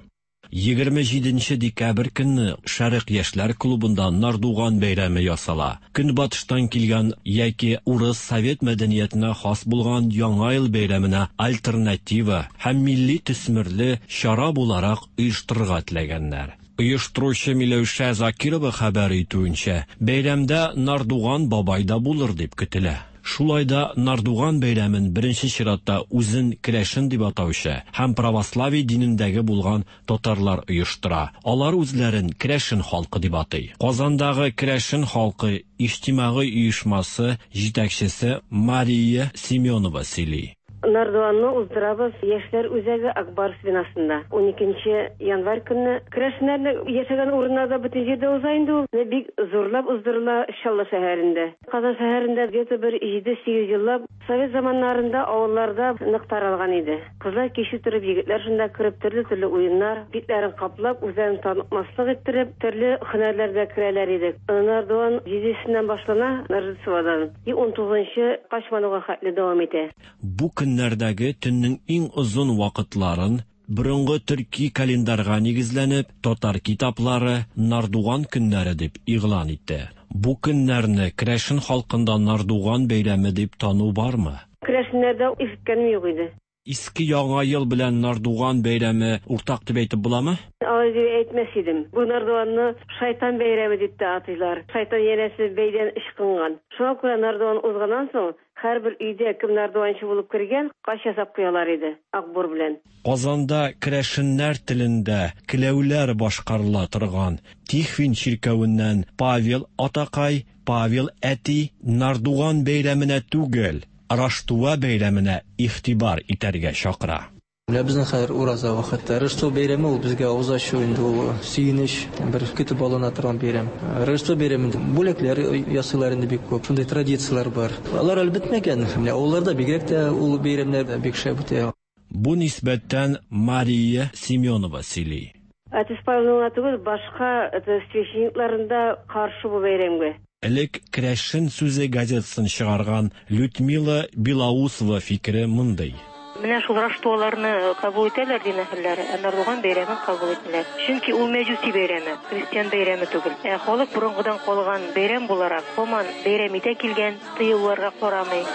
27 декабрь көнне Шәрык яшьләр клубында Нардуган бәйрәме ясала. Көнбатыштан килгән яки урыс совет мәдәниятенә хас булган яңа ел бәйрәменә альтернатива һәм милли төсмерле чара буларак оештырырга теләгәннәр. Оештыручы Миләүшә Закирова хәбәр итүенчә, бәйрәмдә Нардуган бабай да булыр дип көтелә. Шулай да Нардуган бәйрәмен беренче чиратта үзен керәшен дип атаучы һәм православие динендәге булган татарлар оештыра. Алар үзләрен керәшен халкы дип атый. Казандагы керәшен халкы иҗтимагый оешмасы җитәкчесе Мария Семенова сөйли. Нардуганны уздырабыз яшьләр үзәге Акбарс бинасында. 12 январь көнне керәшеннәрне яшәгән урыннарда бөтен җирдә уза инде ул. Бик зурлап уздырыла Чаллы шәһәрендә. Казан шәһәрендә где-то бер 7-8 еллап совет заманнарында авылларда нык таралган иде. Кызлар кеше торып, егетләр шунда кереп төрле уеннар, битләрен каплап, үзләрен танытмаслык иттереп, төрле һөнәрләрдә керәләр иде. Нардуган 7-сеннән башлана, Рождестводан 19-нчы Качмануга хәтле дәвам итә. Бу көннәрдәге төннең иң озын вакытларын борынгы төрки календарга нигезләнеп, татар китаплары Нардуган көннәре дип игълан итте. Бу көннәрне керәшен халкында Нардуган бәйрәме дип тану бармы? Керәшеннәрдә ишеткәнем юк иде. Иске яңа ел белән Нардуган бәйрәме уртак дип әйтеп буламы? Алай дип әйтмәс идем. Бу Нардуганны шайтан бәйрәме дип тә атыйлар. Шайтан янәсе бәйдән ышкынган. Шуңа күрә Нардуган узганнан соң һәрбер өйдә кем Нардуганчы булып кергән, кач ясап куялар иде акбур белән. Казанда керәшеннәр телендә келәүләр башкарыла торган Тихвин чиркәвеннән Павел Атакай, Павел Әти Нардуган бәйрәменә түгел, Раштуа бәйрәменә игътибар итәргә чакыра. Безнең хәзер ураза вакыты. Раштуа бәйрәме ул безгә авыз ачу инде, ул сөенеч, бер көтеп алына торган бәйрәм. Раштуа бәйрәмендә бүләкләр ясыйлар инде бик күп. Шундый традициялар бар. Алар әлбәттән, авылларда бигрәк тә ул бәйрәмнәр бик шәп үтә. Бу нисбәттән Мария Семенова сөйли. Әтис Павловна түгел, башка священникларында каршы бу бәйрәмгә. Элек керәшен сүзе газетасын чыгарган Людмила Белоусова фикере мондый. Менә шул раштуаларны кабул итәләр дин әһелләре, ә Нардуган бәйрәмен кабул итәләр. Чөнки ул мәҗүси бәйрәме, христиан бәйрәме түгел. Халык борынгыдан калган бәйрәм буларак, һаман бәйрәм итә килгән, тыелуларга карамый.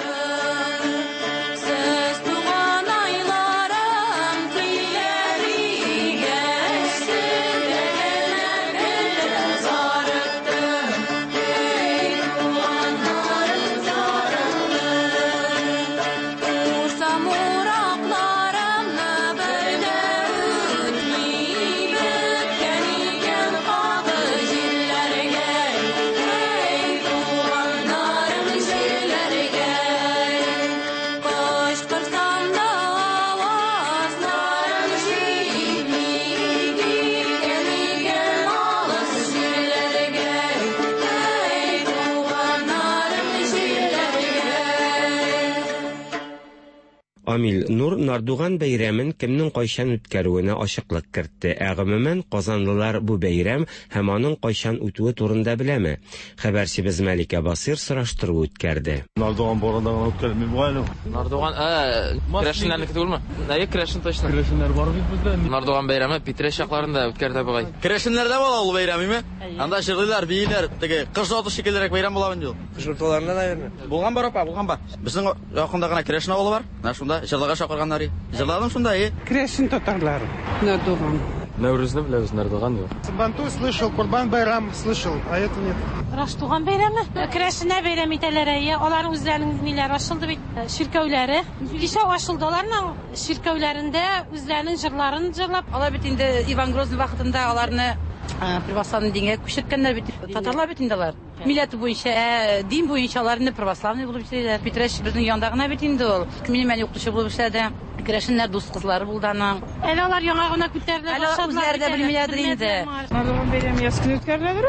Амил Нур Нардуган бәйрәмен кемнең кайчан үткәрүенә ачыклык кертте. Гомумән казанлылар бу бәйрәм һәм аның кайчан үтүе турында беләме? Хәбәрчебез Мәликә Басир сораштыру үткәрде. Нардуган барында үткәрмәй бугайлы. Нардуган, керәшеннәрне көтүлме? Нәй керәшен точно? Керәшеннәр бар бит бездә. Нардуган бәйрәме Питрәш якларында үткәрде бугай. Керәшеннәрдә була ул бәйрәмме? Анда җырлыйлар, бийләр, теге кыш аты шикеллерәк бәйрәм була инде ул. Кышталарында наверное. Булган бар апа, булган бар. Безнең якында гына керәшен авылы бар. Менә шунда җырлыга чакырганнар. Җырладым шунда, Керәшен татарлары. Нардуган. Нәүрүзне беләбез, Нардуган юк. Сабантуй слышал, Курбан байрам слышал, а это нет. Раштуган бәйрәме? Керәшеннәр бәйрәм итәләр, алар үзләренең милләр ачылды бит, ширкәүләре. Кичә ачылды аларның ширкәүләрендә үзләренең җырларын җырлап. Алар бит инде Иван Грозный вакытында аларны православный дингә күчерткәннәр бит. Татарлар бит инде алар. Милләте буенча, дин буенча аларны православный булып эшләделәр. Питрәш безнең янда гына бит инде ул. Минем укытучы булып эшләде. Керәшеннәр дус кызлары булды аның. Әле алар яңа гына күтәрделәр. Әле үзләре дә белмиләрдер инде. Нардуган бәйрәме яз көне үткәреләдер ул.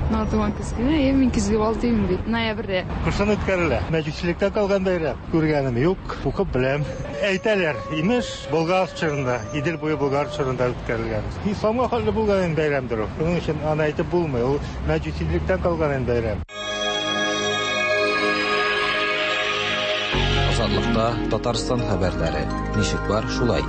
Натуан кызгына, мен кызгып алдым бит. Ноябрьдә. Кышын үткәрелә. Мәҗүсилектән калган бәйрәм. Күргәнем юк, укып беләм. Әйтәләр, имеш, Болгар чорында, Идел буе Болгар чорында үткәрелгән. Исламга хәлле булган бәйрәмдер ул. Шуның өчен аны әйтеп булмый. Ул мәҗүсилектән калган бәйрәм. Азатлыкта Татарстан хәбәрләре. Ничек бар шулай?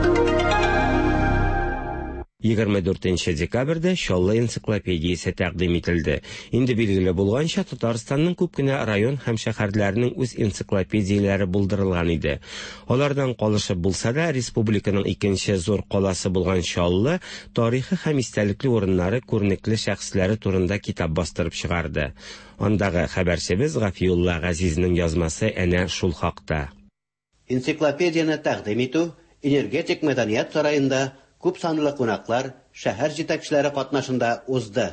24 декабрьдә Чаллы энциклопедиясе тәкъдим ителде. Инде билгеле булганча, Татарстанның күп кенә район һәм шәһәрләренең үз энциклопедияләре булдырылган иде. Алардан калышып булса да, республиканың икенче зур каласы булган Чаллы тарихи һәм истәлекле урыннары, күренекле шәхесләре турында китап бастырып чыгарды. Андагы хәбәрчебез Гафиулла Газизнең язмасы әнә шул хакта. Энциклопедияны тәкъдим итү энергетик мәдәният сараенда күп санлы кунаклар, шәһәр җитәкчеләре катнашында узды.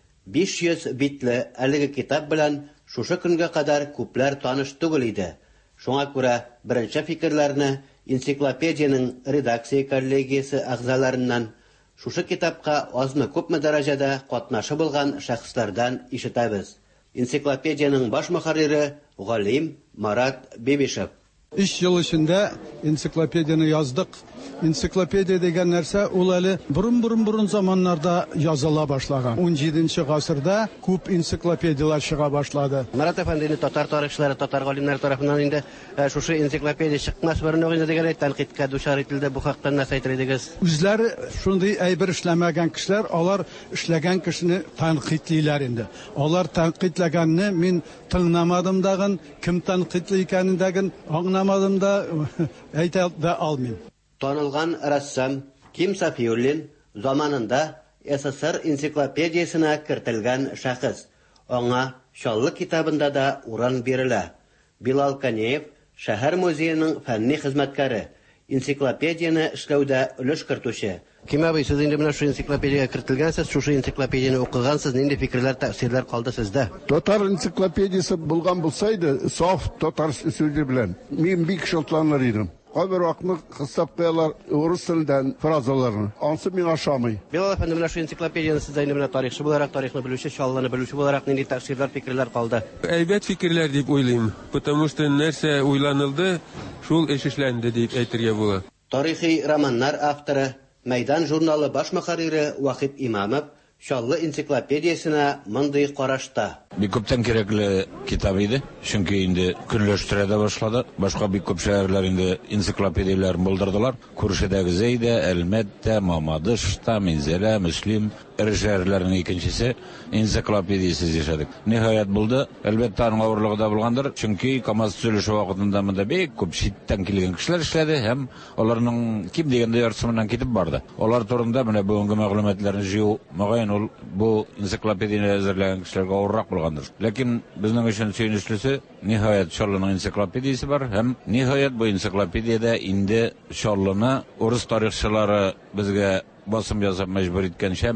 500 битле әлеге китап белән шушы көнгә кадәр күпләр таныш түгел иде. Шуңа күрә беренче фикерләрне энциклопедияның редакция коллегиясе әгъзаларыннан, шушы китапка азмы күпме дәрәҗәдә катнашы булган шәхесләрдән ишетәбез. Энциклопедияның баш мөхәррире галим Марат Бибишев. 3 ел эчендә энциклопедияны яздык. Энциклопедия дигән нәрсә ул әле бурын заманнарда языла башлаган. 17нче гасырда күп энциклопедиялар чыга башлады. Марат әфәндене татар тарихчылары, татар галимнәре тарафыннан инде шушы энциклопедия чыкмас берне генә дигән тәнкыйтькә дучар ителде. Бу хакта нәрсә әйтер идегез? Үзләре шундый әйбер эшләмәгән кешеләр, алар эшләгән кешене тәнкыйтьлиләр инде. Алар тәнкыйтьләгәнне мин тыңламадым дагын, кем тәнкыйтьли икәнен дәген аңламадым да әйтә дә алмыйм. Танылган рәссам Ким Сафиуллин заманында СССР энциклопедиясына кертелгән шәхес. Аңа Чаллы китабында да урын бирелә. Билал Канеев шәһәр музееның фәнни хезмәткәре, энциклопедияны эшләүдә өлеш кертүче. Ким абый, сез инде менә шу энциклопедияга кертелгәнсез, шушы энциклопедияны укыгансыз, нинди фикерләр, тәэсирләр калды сездә? Татар энциклопедиясе булган булсайды, саф татар сүзе белән, мин бик шатланыр идем. Кайбер вакытны хисап кыялар урыс телендән фразаларны. Ансы миңа ошамый. Билал әфәнде, менә шу энциклопедияны сездә инде менә тарихчы буларак, тарихны белүче, Чаллыны белүче буларак нинди тәэсирләр, фикерләр калды? Әйбәт фикерләр дип уйлыйм. Потому что нәрсә уйланылды, шул эш эшләнде дип әйтергә була. Тарихи романнар авторы, Мәйдан журналы баш мөхәррире Вахит Имамов Чаллы энциклопедиясына мондый карашта. Бик күптән кирәкле китап иде, чөнки инде көнләштерә дә башлады. Башка бик күп шәһәрләр инде энциклопедияләр булдырдылар. Күршедәге Зәйдә, Әлмәттә, Мамадышта, Минзәлә, Мөслим шәһәрләрнең икенчесе энциклопедиясез яшәдек. Ниһаят булды. Әлбәттә аның авырлыгы да булгандыр, чөнки КамАЗ төзелеше вакытында монда бик күп читтән килгән кешеләр эшләде һәм аларның ким дигәндә яртысыннан китеп барды. Алар турында менә бүгенге мәгълүматларны җыю, мөгаен ул бу энциклопедияне әзерләгән кешеләргә авыррак булгандыр. Ләкин безнең өчен сөйнечлесе, ниһаят Чаллының энциклопедиясе бар һәм ниһаят бу энциклопедиядә инде Чаллыны урыс тарихчылары безгә басым язып мәҗбүр иткәнчә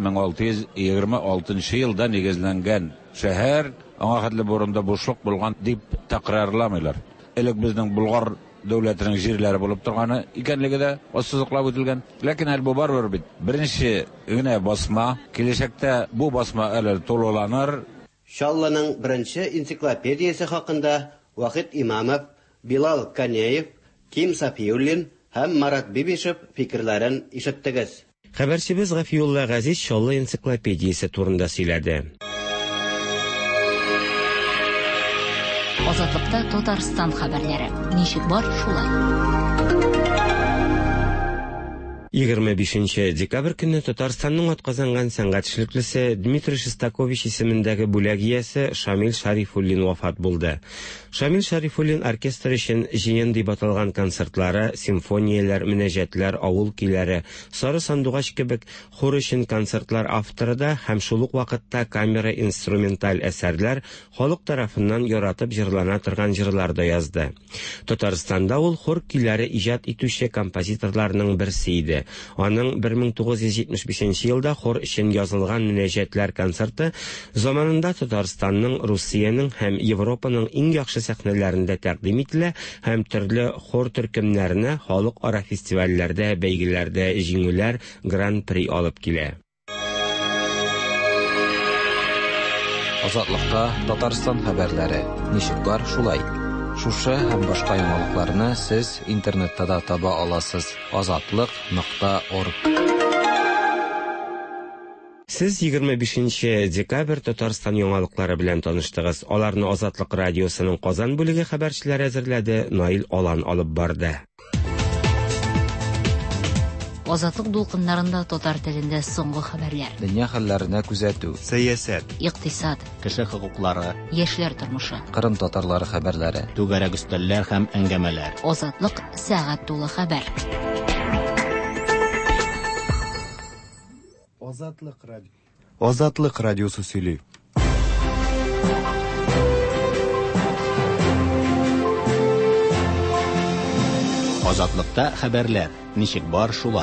1626 елда нигезләнгән шәһәр аңа хәтле бурында бушлык булган дип тәкърарламыйлар. Элек безнең Болгар дәүләтенең җирләре булып торганы икәнлеге дә ассызыклап үтелгән. Ләкин әле бу барбыр бит. Беренче генә басма, киләчәктә бу басма әле тулыланыр. Чаллының беренче энциклопедиясе хакында Вахит Имамов, Билал Канеев, Ким Сафиуллин һәм Марат Бибишев фикерләрен ишеттегез. Хәбәрчебез Гафиулла Газиз Чаллы энциклопедиясе турында сөйләде. Азатлыкта Татарстан хәбәрләре. Ничек бар шулай? 25 декабрь көнне Татарстанның атказанган сәнгать эшлеклесе Дмитрий Шестакович исемендәге бүләк иясе Шамил Шарифуллин вафат булды. Шамил Шарифуллин оркестр өчен җыен дип аталган концертлары, симфонияләр, мөнәҗәтләр, авыл көйләре, Сары сандугач кебек хор өчен концертлар авторы да һәм шул ук вакытта камера инструменталь әсәрләр халык тарафыннан яратып җырлана торган җырлар да язды. Татарстанда ул хор көйләре иҗат итүче композиторларның берсе иде. Аның 1975 елда хор өчен язылган мөнәҗәтләр концерты заманында Татарстанның, Русиянең һәм Европаның иң яхшы сәхнәләрендә тәкъдим ителә һәм төрле хор төркемнәренә халыкара фестивальләрдә, бәйгеләрдә җиңүләр, гран-при алып килә. Азатлыкта Татарстан хәбәрләре. Ничек бар, шулай. Шушы һәм башка яңалыкларны сез интернетта да таба аласыз. Azatlык.org. Сез 25 декабрь Татарстан яңалыклары белән таныштыгыз. Аларны Азатлык радиосының Казан бүлеге хәбәрчеләре әзерләде, Наил Алан алып барды. Азатлык дулкыннарында татар телендә соңгы хәбәрләр. Дөнья хәлләренә күзәтү. Сәясәт, Икътисад, кеше хокуклары, яшьләр тормышы. Кырым татарлары хәбәрләре. түгәрәк өстәлләр һәм әңгәмәләр. Азатлык сәгать тулы хәбәр. Азатлык радиосы сөйли. Азатлыкта хәбәрләр. Ничек бар, шулай.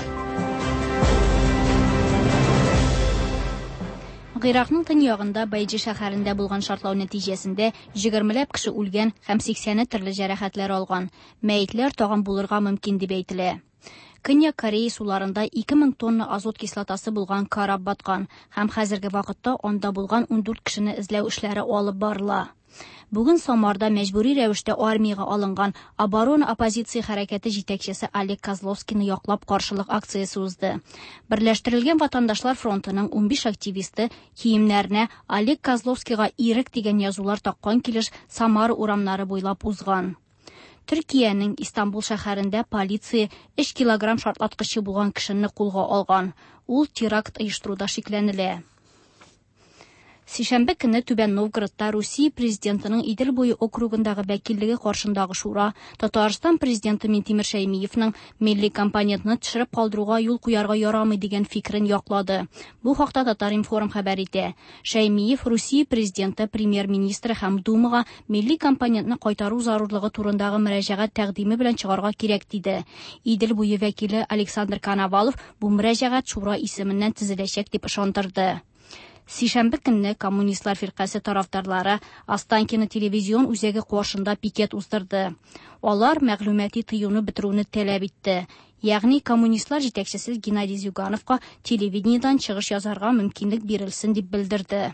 Гыйракның төньягында Байджи шәһәрендә булган шартлау нәтиҗәсендә 20ләп кеше үлгән һәм 80 төрле җәрәхәтләр алган. Мәйетләр тагын булырга мөмкин дип әйтелә. Көньяк Корея суларында 2000 тонна азот кислотасы булган карап баткан һәм хәзерге вакытта анда булган 14 кешене эзләү эшләре алып барыла. Бүген Самарда мәҗбүри рәвештә армиягә алынган оборона оппозиция хәрәкәте җитәкчесе Олег Козловскийны яклап каршылык акциясе узды. Берләштерелгән ватандашлар фронтының 15 активисты киемнәренә Олег Козловскийга ирек дигән язулар таккан килеш Самара урамнары буйлап узган. Төркиянең Истанбул шәһәрендә полиция 3 килограмм шартлаткычы булган кешене кулга алган. Ул теракт оештыруда шикләнелә. Сишәмбе көнне Түбән Новгородта Русия президентының Идел буе округындагы вәкиллеге каршындагы шура Татарстан президенты Минтимер Шәймиевның милли компонентны төшереп калдыруга юл куярга ярамый дигән фикрен яклады. Бу хакта Татар-Информ хәбәр итә. Шәймиев Русия президенты, премьер-министры һәм Думага милли компонентны кайтару зарурлыгы турындагы мөрәҗәгать тәкъдиме белән чыгарга кирәк диде. Идел буе вәкиле Александр Коновалов бу мөрәҗәгать шура исеменнән төзеләчәк дип ышандырды. Сишәмбе көнне коммунистлар фиркасы тарафдарлары Останкино телевизион үзәге каршында пикет уздырды. Алар мәгълүмати тыюны бетерүне таләп итте. Ягъни коммунистлар җитәкчесе Геннадий Зюгановка телевидениедан чыгыш язарга мөмкинлек бирелсен дип белдерде.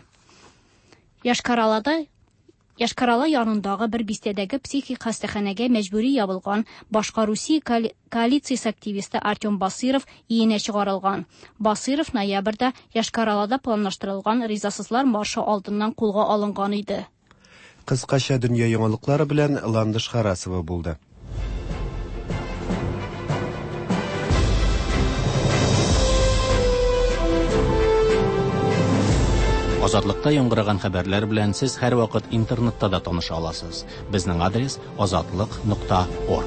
Яшкарала янындагы бер бистәдәге психик хастаханәгә мәҗбүри ябылган башка Русия коалициясе активисты Артем Басыров иенә чыгарылган. Басыров ноябрьдә Яшкаралада планлаштырылган ризасызлар маршы алдыннан кулга алынган иде. Кыскача дөнья яңалыклары белән Ландыш Харасова булды. Азатлыкта яңгыраган хәбәрләр белән сез һәрвакыт интернетта да таныша аласыз. Безнең адрес azatlyk.org.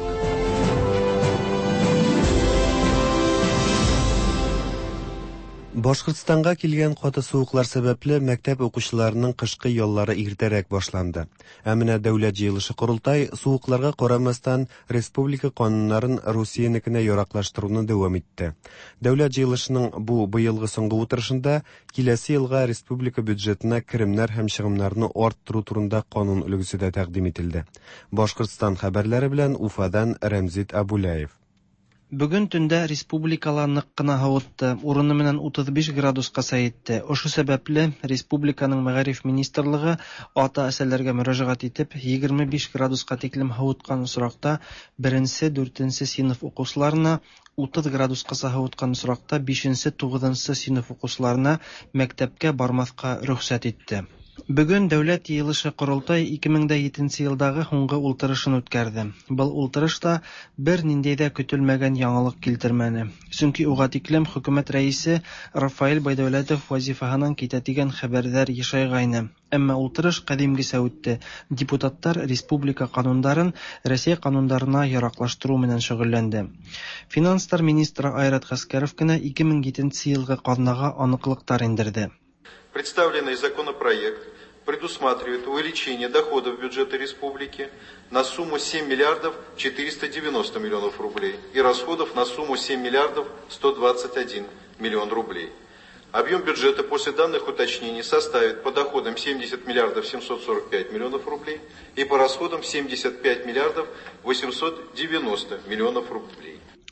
Башкортстанга килгән каты суыклар сәбәпле мәктәп укучыларының кышкы яллары иртәрәк башланды. Ә менә дәүләт җыелышы Корылтай суыкларга карамастан республика кануннарын Русиянекенә яраклаштыруны дәвам итте. Дәүләт җыелышының бу быелгы соңгы утырышында киләсе елга республика бюджетына керемнәр һәм чыгымнарны арттыру турында канун өлгесе дә тәкъдим ителде. Башкортстан хәбәрләре белән Уфадан Рәмзит Абулаев. Бүген төндә республикала нык кына һавытты, урыны менән 35 градуска саитте. Ошы сәбәпле республиканың мәгариф министрлыгы ата-әсәләргә мөрәҗәгать итеп 25 градуска тиклем һавыткан осракта 1-4 сыйныф укучыларына, 30 градуска һавыткан осракта 5-9 сыйныф укучыларына мәктәпкә бармаска рөхсәт итте. Бүген дәүләт җыелышы Корылтай 2007 елдагы һуңгы ултырышын үткәрде. Был ултырышта бер ниндәй дә көтелмәгән яңалык килтермәне. Чөнки уга тиклем хөкүмәт рәисе Рафаэль Байдәүләтов вазифаһыннан китә дигән хәбәрдар ешайгайны. Әмма ултырыш кадимгесә үтте. Депутаттар республика кануннарын Россия кануннарына яраклаштыру менән шөгыльләнде. Финанстар министры Айрат Хаскаров кына 2007 елгы канунга аныклыктар индерде. Представленный законопроект предусматривает увеличение доходов бюджета республики на сумму 7 миллиардов 490 миллионов рублей и расходов на сумму 7 миллиардов 121 миллион рублей. Объем бюджета после данных уточнений составит по доходам 70 миллиардов 745 миллионов рублей и по расходам 75 миллиардов 890 миллионов рублей.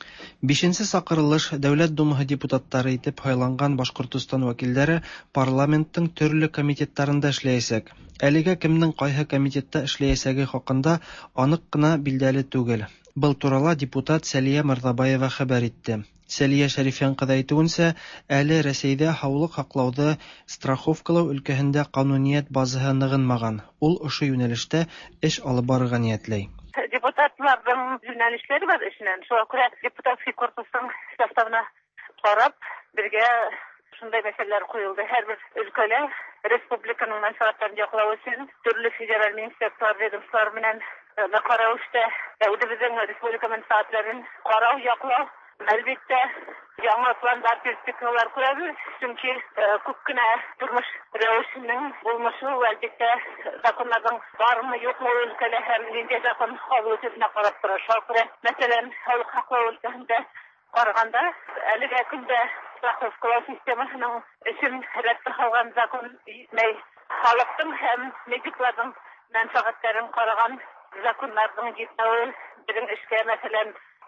5-нче сакырылыш Дәүләт Думаһы депутаттары итеп һайланган Башкортстан вәкилләре парламенттың төрле комитетларында эшләячәк. Әлегә кемнең кайһы комитетта эшләячәге хакында анык кына билдәле түгел. Был турыда депутат Сәлия Мырзабаева хәбәр итте. Сәлия Шәрифән кызы әйтүенчә, әле Россиядә һаулык хаклауды страховкалау өлкәһендә кануният базаһы ныгынмаган. Ул ошо юнәлештә эш алып барырга ниятләй. Депутатлардың юнәлешләре бар эшеннән. Шуңа күрә депутатский корпусның составына карап, бергә шундай мәсьәләләр куелды. Һәрбер өлкәдә республиканың мәнфәгатьләрен яклау өчен төрле федераль министрлыклар, ведомстволар белән карау эштә, үзебезнең республика мәнфәгатьләрен карау, яклау. Әлбәттә, яңа пландар, перспективалар күрәбез, чөнки күп кенә тормыш рәвешенең булмышы, әлбәттә, законнарның бармы, юкмы өлкәдә һәм нинди закон кабул ителүенә карап тора. Шулай, мәсәлән, һаулык хаклау өлкәсендә караганда, әлегә көндә страховкалау системасының өчен рәттә калган закон җитмәй. Халыктың һәм медикларның мәнфәгатьләрен караган законнарның җитмәүе безнең эшкә, мәсәлән,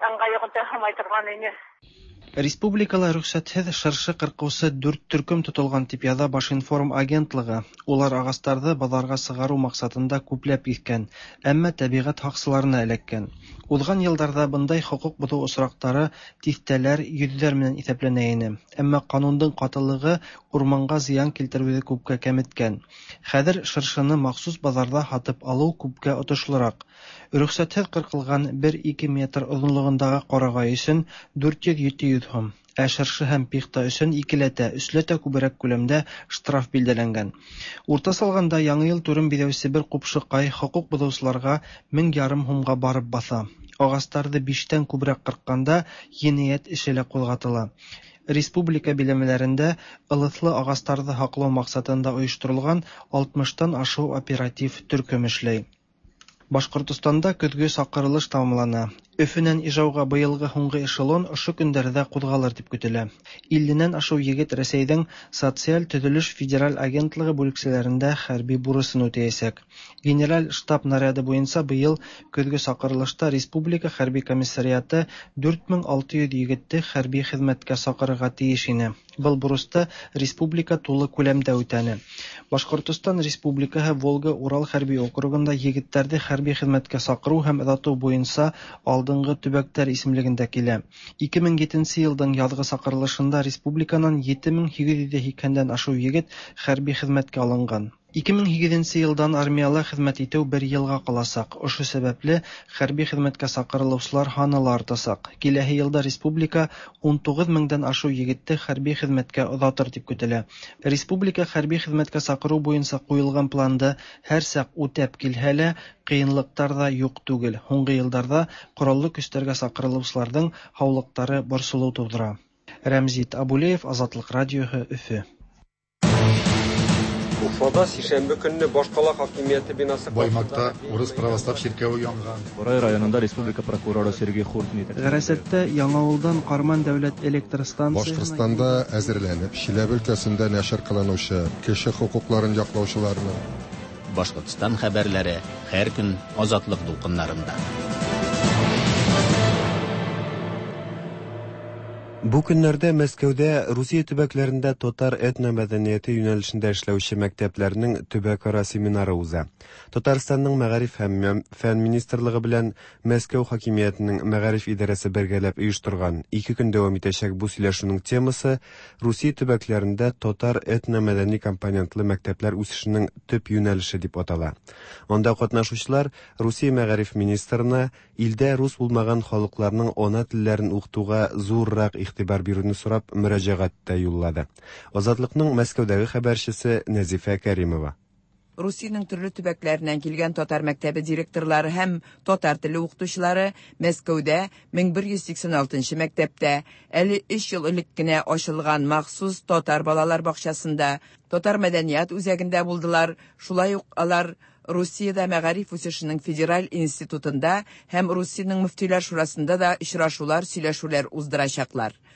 Республикала рөхсәтһез шыршы кыркусы 4 төркем тотылган дип яза Башинформ агентлыгы. Улар агастарды базарга сыгару максатында күпләп искән, әмма табигать хаксыларына эләккән. Узган елларда бындай хукук бозу очраклары тифтәләр, йөзләр менән исәпләнә иде. Әмма канунның катылыгы урманга зыян килтерүне күпкә кәметкән. Хәзер шыршыны махсус базарда сатып алу күпкә отышлырак. Рөхсәтһез кыркылган 1-2 метр озынлыгындагы карагай өчен 400-700 сум. Шыршы һәм пихта өчен 2-3 күбрәк күләмдә штраф билдәләнгән. Урта салганда Яңа ел турын бирәүче бер купшыкай хукук бозучыларга 1000 сумга барып баса. Агастарды 5тән күбрәк кыркканда җинаять эше лә кузгатыла. Республика биләмәләрендә ылыслы агастарды хаклау максатында оештырылган 60тан ашу оператив төркем эшләй. Башкортстанда көзгө сакырылыш тамамлана. Өфөнән Ижауга быелгы һуңгы эшелон ошо көндәрдә кузгалыр дип көтелә. 50ннән ашу егет Рәсәйнең социаль төзелеш федераль агентлыгы бүлекчәләрендә хәрби бурысын үтәячәк. Генераль штаб наряды буенча быел көзгө сакырылышта республика хәрби комиссариаты 4600 егетне хәрби хезмәткә сакырырга тиеш ине. Был бурысты республика тулы күләмдә үтәне. Башкортстан Республикаһы Волга-Урал хәрби округында егетләрне хәрби хезмәткә сакыру һәм озату буенча алдынгы төбәктәр исемлегендә килә. 2007 елның язгы сакырылышында республиканың 7880дән ашу егет хәрби хезмәткә алынган. 2008 елдан армияла хезмәт итү 1 елга каласак. Ошо сәбәпле хәрби хезмәткә сакырылучылар саны артачак. Киләсе елда республика 19 меңдән ашу егетне хәрби хезмәткә озатыр дип көтелә. Республика хәрби хезмәткә сакыру буенча куелган планды һәр сак үтәп килһә лә, кыенлыктар да юк түгел. Һуңгы елларда кораллы көчләргә сакырылучыларның һаулыктары борсылу тудыра. Рәмзит Абулеев, Азатлык радиоһы, Өфе. Уфада сишәмбе көнне башкала хакимияте бинасы Баймакта урыс православ ширкәве янган. Борай районында республика прокуроры Сергей Хуртин итә. Гәрәсәттә Яңавылдан Карман дәүләт электр станциясына Башкортстанда әзерләнеп, Чиләбе өлкәсендә нәшер кылынучы кеше хукукларын яклаучыларны. Башкортстан хәбәрләре һәр көн Азатлык дулкыннарында. Бу көннәрдә Мәскәүдә Русия төбәкләрендә татар этномәдәнияте юнәлешендә эшләүче мәктәпләрнең төбәк-ара семинары уза. Татарстанның Мәгариф һәм фән министрлыгы белән Мәскәү хакимиятенең Мәгариф идарәсе бергәләп оештырган 2 көн дәвам итәчәк бу сөйләшүнең темасы Русия төбәкләрендә татар этномәдәни компонентлы мәктәпләр үсешенең төп юнәлеше дип атала. Анда катнашучылар Русия Мәгариф министрына илдә рус булмаган халыкларның ана телләрен укытуга зуррак игътибар бирүне сорап мөрәҗәгать тә юллады. Азатлыкның Мәскәүдәге хәбәрчесе Нәзифә Кәримова. Русиянең төрле төбәкләреннән килгән татар мәктәбе директорлары һәм татар теле укытучылары Мәскәүдә 1186 мәктәптә әле 3 ел элек кенә ачылган махсус татар балалар бакчасында татар мәдәният үзәгендә булдылар. Шулай ук алар Русиядә Мәгариф үсешенең федераль институтында һәм Русиянең мөфтиләр шурасында да очрашулар, сөйләшүләр уздырачаклар.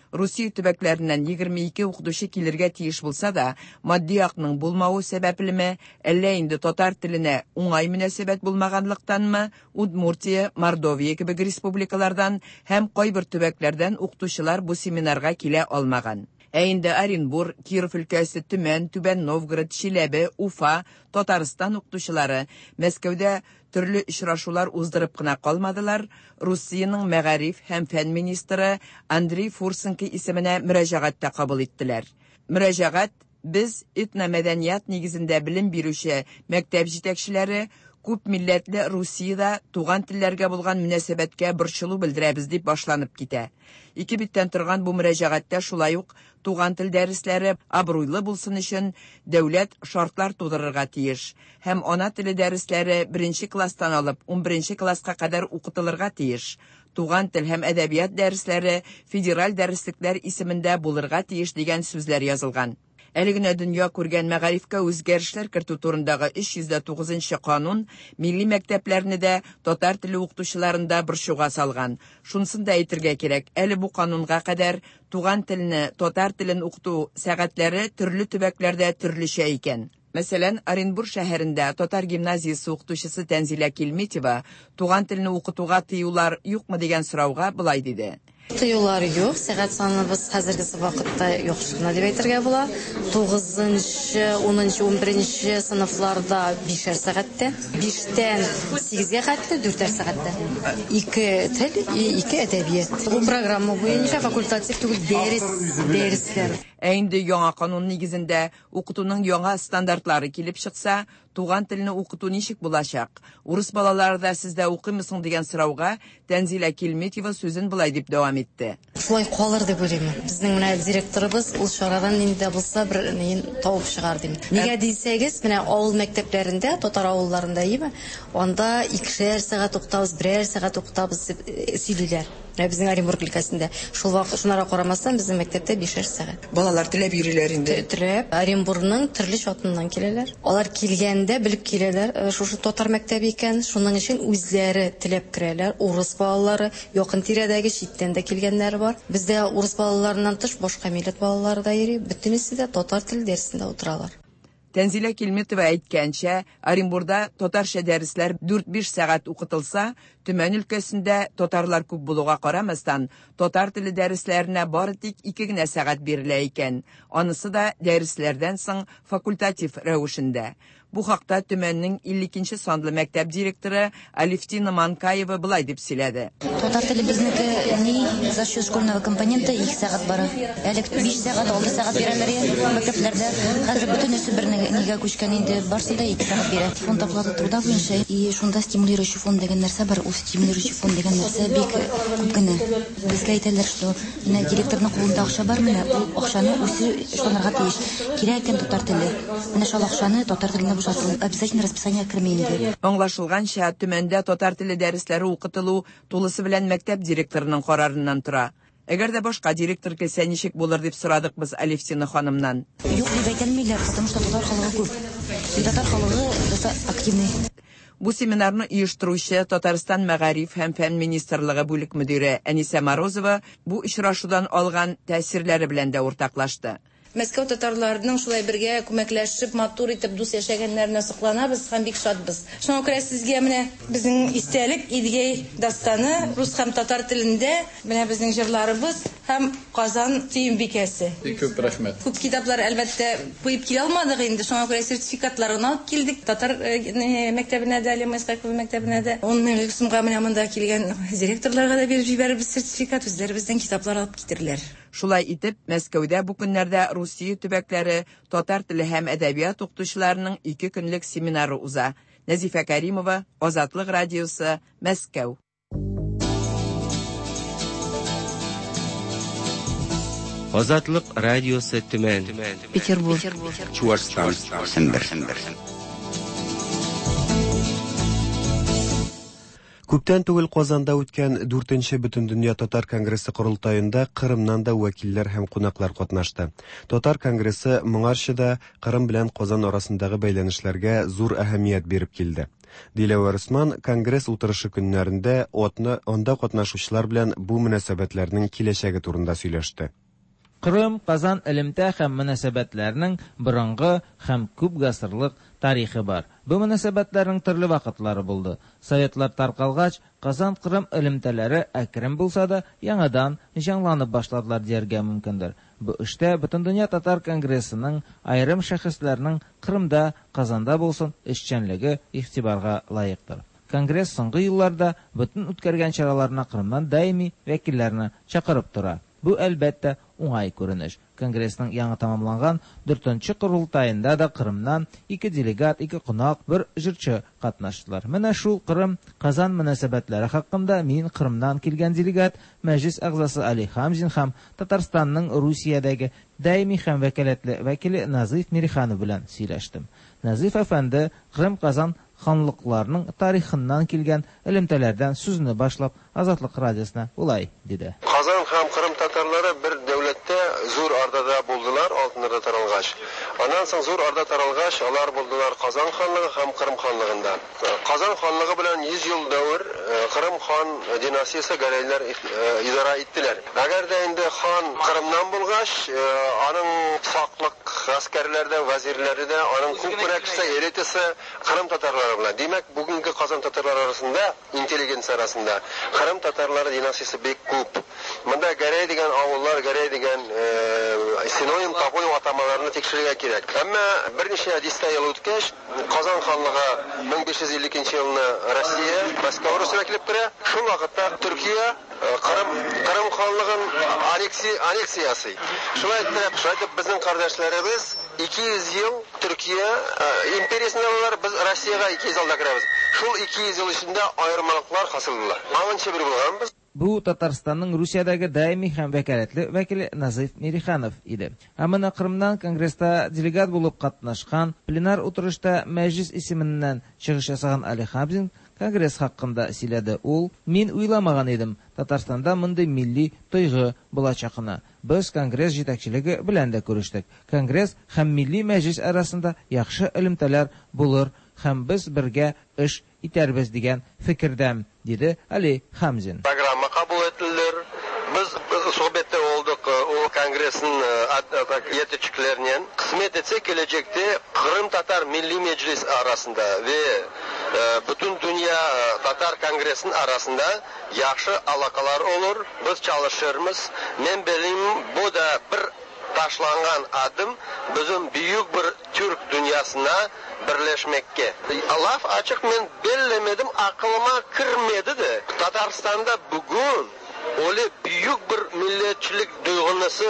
Русия төбәкләреннән 22 укытучы килергә тиеш булса да, матди акның булмауы сәбәплеме, әллә инде татар теленә уңай мөнәсәбәт булмаганлыктанмы, Удмуртия, Мордовия кебек республикалардан һәм кайбер төбәкләрдән укытучылар бу семинарга килә алмаган. Инде Оренбур, Киров өлкәсе, Төмән, Түбән Новгород, Чиләбе, Уфа, Татарстан укытучылары Мәскәүдә төрле очрашулар уздырып кына калмадылар. Русиянең мәгариф һәм фән министры Андрей Фурсенко исеменә мөрәҗәгатьтә кабул иттеләр. Мөрәҗәгать без этномәдәният нигезендә белем бирүче мәктәп җитәкчеләре күп милләтле Русиядә туган телләргә булган мөнәсәбәткә борчылу белдерәбез дип башланып китә. Ике биттән торган бу мөрәҗәгатьтә шулай ук туган тел дәресләре абруйлы булсын өчен дәүләт шартлар тудырырга тиеш һәм ана теле дәресләре 1 класстан алып 11 класска кадәр укытылырга тиеш. Туган тел һәм әдәбият дәресләре федераль дәреслекләр исемендә булырга тиеш дигән сүзләр язылган. Әле генә дөнья күргән мәгарифкә үзгәрешләр кертү турындагы 309 канун милли мәктәпләрне дә татар теле укытучыларында борчуга салган. Шунысын да әйтергә кирәк, әле бу канунга кадәр туган телне, татар телен укыту сәгатьләре төрле төбәкләрдә төрлечә икән. Мәсәлән, Оренбур шәһәрендә татар гимназиясе укытучысы Тәнзилә Килметова туган телне укытуга тыюлар юкмы дигән сорауга булай диде. Тыюлар юк, сәгать саныбыз хәзерге вакытта юк шуны дип әйтергә була. 9-нчы, 10-нчы, 11-нче сыйныфларда 5 сәгатьтә, 5-тән 8-гә хәтле 4 сәгатьтә. 2 тел, 2 әдәбият. Бу программа буенча факультатив түгел дәресләр. Инде яңа канун нигезендә укытуның яңа стандартлары килеп чыкса, туган телне укыту ничек булачак? Урыс балалары да сездә укымысың дигән сорауга Тәнзилә Килметова сүзен булай дип дәвам итте. Шулай калыр дип уйлыйм. Безнең менә директорыбыз ул чарадан инде булса бер нин табып чыгар дим. Нигә дисәгез, менә авыл мәктәпләрендә, татар авылларында име, анда 2 сәгать укытабыз, 1 сәгать укытабыз дип сөйлиләр. Безнең Оренбург өлкәсендә. Шул вакыт шунара карамастан безнең мәктәптә 5 сәгать. Балалар теләп йөриләр инде. Теләп, Оренбургның төрле чатыннан киләләр. Алар килгәндә белеп киләләр, шушы татар мәктәбе икән, шуның өчен үзләре теләп керәләр. Урыс балалары, якын тирәдәге читтән дә килгәннәр бар. Бездә урыс балаларыннан тыш башка милләт балалары да йөри, бөтенесе дә татар теле дәресендә утыралар. Тәнзилә Килметова әйткәнчә, Оренбургда татарча дәресләр 4-5 сәгать укытылса, Төмән өлкәсендә татарлар күп булуга карамастан, татар теле дәресләренә бары тик 2 генә сәгать бирелә икән. Анысы да дәресләрдән соң факультатив рәвешендә. Бу хакта Төмәннең 52-нче санлы мәктәп директоры Алевтина Манкаева булай дип сөйләде. Татар теле безнеке ни за счет школьного компонента 2 сәгать бара. Әле 5 сәгать, 6 сәгать бирәләр мәктәпләрдә. Хәзер бөтенесе бер нигә күчкән инде, барсы да 2 сәгать бирә. Фонд оплаты труда буенча и шунда стимулирующий фонд дигән нәрсә бар. Ул стимулирующий фонд дигән нәрсә бик күп кенә. Безгә әйтәләр, что менә директорның кулында акча бар, менә ул акчаны үзе эшләнергә тиеш. Кирәк икән татар теле. Менә шул акчаны татар теленә обязательно расписание кірмейінді. Аңлашылганча, Төмәндә татар теле дәресләре укытылу тулысы белән мәктәп директорының карарыннан тора. Әгәр дә башка директор келсә, ничек булыр дип сорадык біз Алевтина ханымнан. Юк, дип әйтелмиләр, потому что татар халыгы күп. Татар халыгы активный. Бу семинарны оештыручы Татарстан мәгариф һәм фән министрлыгы бүлек мөдире Әниса Морозова бу очрашудан алган тәэсирләре белән дә уртаклашты. Мәскәү татарларының шулай бергә күмәкләшеп, матур итеп дус яшәгәннәренә сокланабыз һәм бик шатбыз. Шуңа күрә сезгә менә безнең истәлек Идгәй дастаны рус һәм татар телендә, менә безнең җырларыбыз һәм Казан Сөембикәсе. Күп рәхмәт. Күп китаплар әлбәттә куеп килә алмадык инде. Шуңа күрә сертификатларын алып килдек. Татар мәктәбенә дә, Мәскәү мәктәбенә дә. 10 мең сумга менә монда килгән директорларга да биреп җибәрбез сертификат, үзләребездән китаплар алып китерләр. Шулай итеп, Мәскәүдә бу көннәрдә Русия төбәкләре татар теле һәм әдәбият укытучыларының 2 көнлек семинары уза. Нәзифә Кәримова, Азатлык радиосы, Мәскәү. Азатлык радиосы, Төмән. Петербург. Чувашстан. Күптән түгел Казанда үткән 4-нче Бөтендөнья татар конгрессы курултаенда Кырымнан да вәкилләр һәм кунаклар катнашты. Татар конгрессы моңарчы да Кырым белән Казан арасындагы бәйләнешләргә зур әһәмият биреп килде. Диләвар Усман Конгресс утырышы көннәрендә онда катнашучылар белән бу мөнәсәбәтләрнең киләчәге турында сөйләште. Кырым, Казан элемтә һәм мөнәсәбәтләренең борынгы һәм күп гасырлык тарихы бар. Бу мөнәсәбәтләрнең төрле вакытлары булды. Советлар таркалгач, Казан-Кырым элемтәләре әкрен булса да яңадан җанланып башладылар дияргә мөмкиндер. Бу эштә Бөтендөнья татар конгрессының айрым шәхесләрнең Кырымда, Казанда булсын эшчәнлеге игътибарга лаектыр. Конгресс соңгы елларда бөтен үткәргән чараларына Кырымнан даими вәкилләрне чакырып тора. Бу әлбәттә уңай күренеш. Конгрессның яңа тамамланган 4нче курултаенда да Кырымнан 2 делегат, 2 кунак, 1 җырчы катнаштылар. Менә шул Кырым-Казан мөнәсәбәтләре хакында мин Кырымнан килгән делегат, мәҗлес әгъзасы Али Хамзин һәм Татарстанның Русиядәге даими һәм вәкаләтле вәкиле Назиф Мириханов белән сөйләштем. Назиф әфәнде Кырым-Казан ханлыкларының тарихыннан килгән элемтәләрдән сүзне башлап Азатлык радиосына улай диде. Казан һәм Кырым татарлары бер дәүләттә зур ардада булдылар, алтыннарда таралгач. Аннан соң зур арда таралгач, алар булдылар Казан ханлыгы һәм Кырым ханлыгында. Казан ханлыгы белән 100 ел дәвр Кырым хан династиясе гәрәйләр идара иттеләр. Әгәр дә инде хан Кырымнан булгач, аның саклык гаскәрләрдә, вәзирләре дә, аның күпрәксе элитасы Кырым татарлары белән. Димәк, бүгенге Казан татарлары арасында, интеллигенция арасында Кырым татарлары династиясе бик күп. Монда Гәрәй дигән авыллар, Гәрәй дигән синоним топоним атамаларны тикшерергә кирәк. Әмма берничә дистә ел үткәч, Казан ханлыгы 1552 елны Россия, Москва Русиягә килеп керә. Шул вакытта Төркия Кырым ханлыгын аннексиясы. Шулай итеп, безнең кардәшләребез 200 ел Төркия империясында булалар, biz Россиягә 200 елда керәбез. Шул 200 ел эчендә аермалыклар хасил булалар. Аңынчы бер булганбыз. Бу Татарстанның Русиядәге даими һәм вәкаләтле вәкиле Назиф Мириханов иде. Әмма Кырымнан Конгресста делегат булып катнашкан, пленар утырышта мәҗлес исеменнән чыгыш ясаган Али Хамзин Конгресс хакында сөйләде. Ул: "Мин уйламаган идем, Татарстанда мондый милли тойгы булачакны. Без Конгресс җитәкчелеге белән дә күрештек. Конгресс һәм милли мәҗлес арасында яхшы элемтәләр булыр һәм без бергә эш итәрбез дигән фикердәм", диде Али Хамзин. Программа кабул ителде. Biz sohbetdə olduq o Kongressin yetişkilerinin. Kısmet etse gelecekte Kırım Tatar Milli Meclis arasında ve bütün dünya Tatar Kongresinin arasında yaxşı alakalar olur. Biz çalışırız. Men benim bu da bir taşlangan adım bizim büyük bir Türk dünyasına birleşmekke. Laf açık men bellemedim, aklıma kirmedi de. Tatarstan'da bugün öyle büyük bir milletçilik duygusu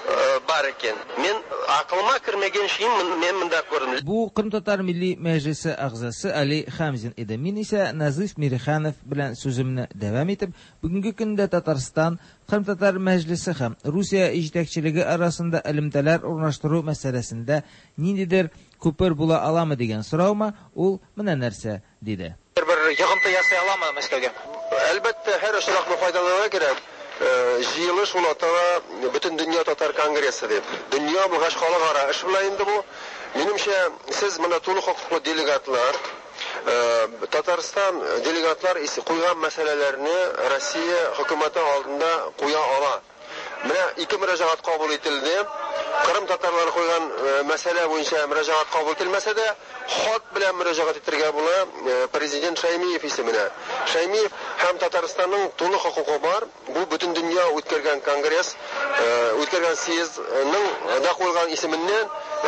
бар екен. Мен акылыма кірмеген şeyim мен мында көрдім. Бу Кырым татар милли мәҗлесе әгъзасы Али Хамзин иде. Мин исә Назиф Мириханов белән сүземне дәвам итеп, бүгенге көндә Татарстан Кырым татар мәҗлесе һәм Русия җитәкчелеге арасында элемтәләр урнаштыру мәсьәләсендә ниндидер күпер була аламы дигән сораума, ул менә нәрсә диде. Бер йыгынты ясый аламы Мәскәүгә? Әлбәттә, һәр очракны файдаланырга кирәк. Җыелыш ул атала Бөтен дөнья татар конгрессы дип. Дөнья булгач халыкара эш белән инде бу. Минемчә, сез моны тулы хокуклы делегатлар, Татарстан делегатлар куйган мәсьәләләрне Россия хөкүмәте алдында куя ала. Менә 2 мөрәҗәгать кабул ителде. Кырым татарлары куйган мәсьәлә буенча мөрәҗәгать кабул ителмәсә дә, хат белән мөрәҗәгать итәргә була президент Шаймиев исеменә. Шаймиев һәм Татарстанның тулы хокукы бар. Бу бөтен дөнья үткәргән конгресс, үткәргән съездның да куйган исеменнән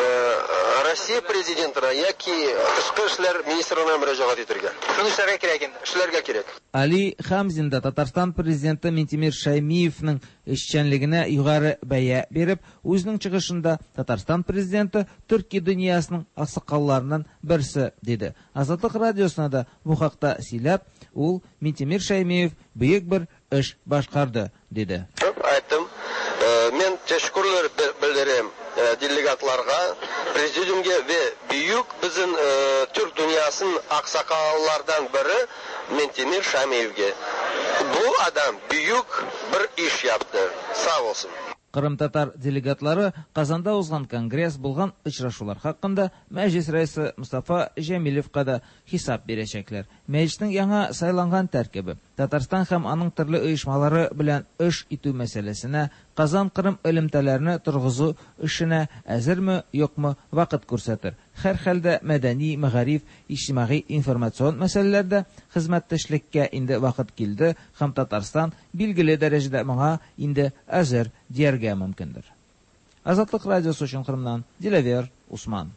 Россия президентына яки тышкы эшләр министрына мөрәҗәгать итәргә. Шуны эшләргә кирәк инде. Эшләргә кирәк. Али Хамзин да Татарстан президенты Минтимир Шаймиевның эшчәнлегенә югары бәя биреп, үзенең чыгышында Татарстан президенты Төркия дөньясының аксакалларынан берсе диде. Азатлык радиосына да бу хакта сөйләп, ул Минтимир Шаймиев бөек бер эш башкарды диде. Айттым, мен тәшәккүрләр белдерәм делегатларга, президиумга ve büyük bizim Türk dünyasının aksakаллардан biri Mintimir Şamiyev'ge. Bu adam büyük bir iş yaptı. Sağ olsun. Кырым татар делегатлары Казанда узган конгресс булган очрашулар хакында мәҗлес рәисе Мустафа Җәмилевкә да хисап бирәчәкләр. Мәҗлеснең яңа сайланган тәркибе Татарстан һәм аның төрле оешмалары белән эш итү мәсьәләсенә, Казан-Кырым элемтәләрне торгызу эшенә әзерме, юкмы вакыт күрсәтер. Һәр хәлдә мәдәни, мәгариф, иҗтимагый, информацион мәсьәләләрдә хезмәттәшлеккә инде вакыт килде һәм Татарстан билгеле дәрәҗәдә моңа инде әзер дияргә мөмкиндер. Азатлык радиосы өчен Кырымнан Диләвер Усман.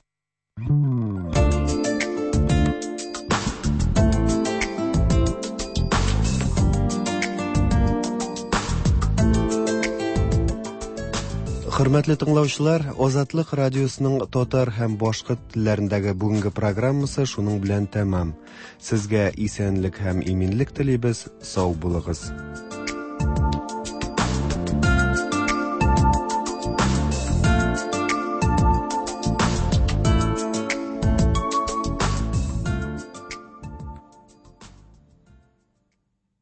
Хөрмәтле тыңлаучылар, Азатлык радиосының татар һәм башка телләрендәге бүгенге программасы шуның белән тәмам. Сезгә исәнлек һәм иминлек телибез. Сау булыгыз.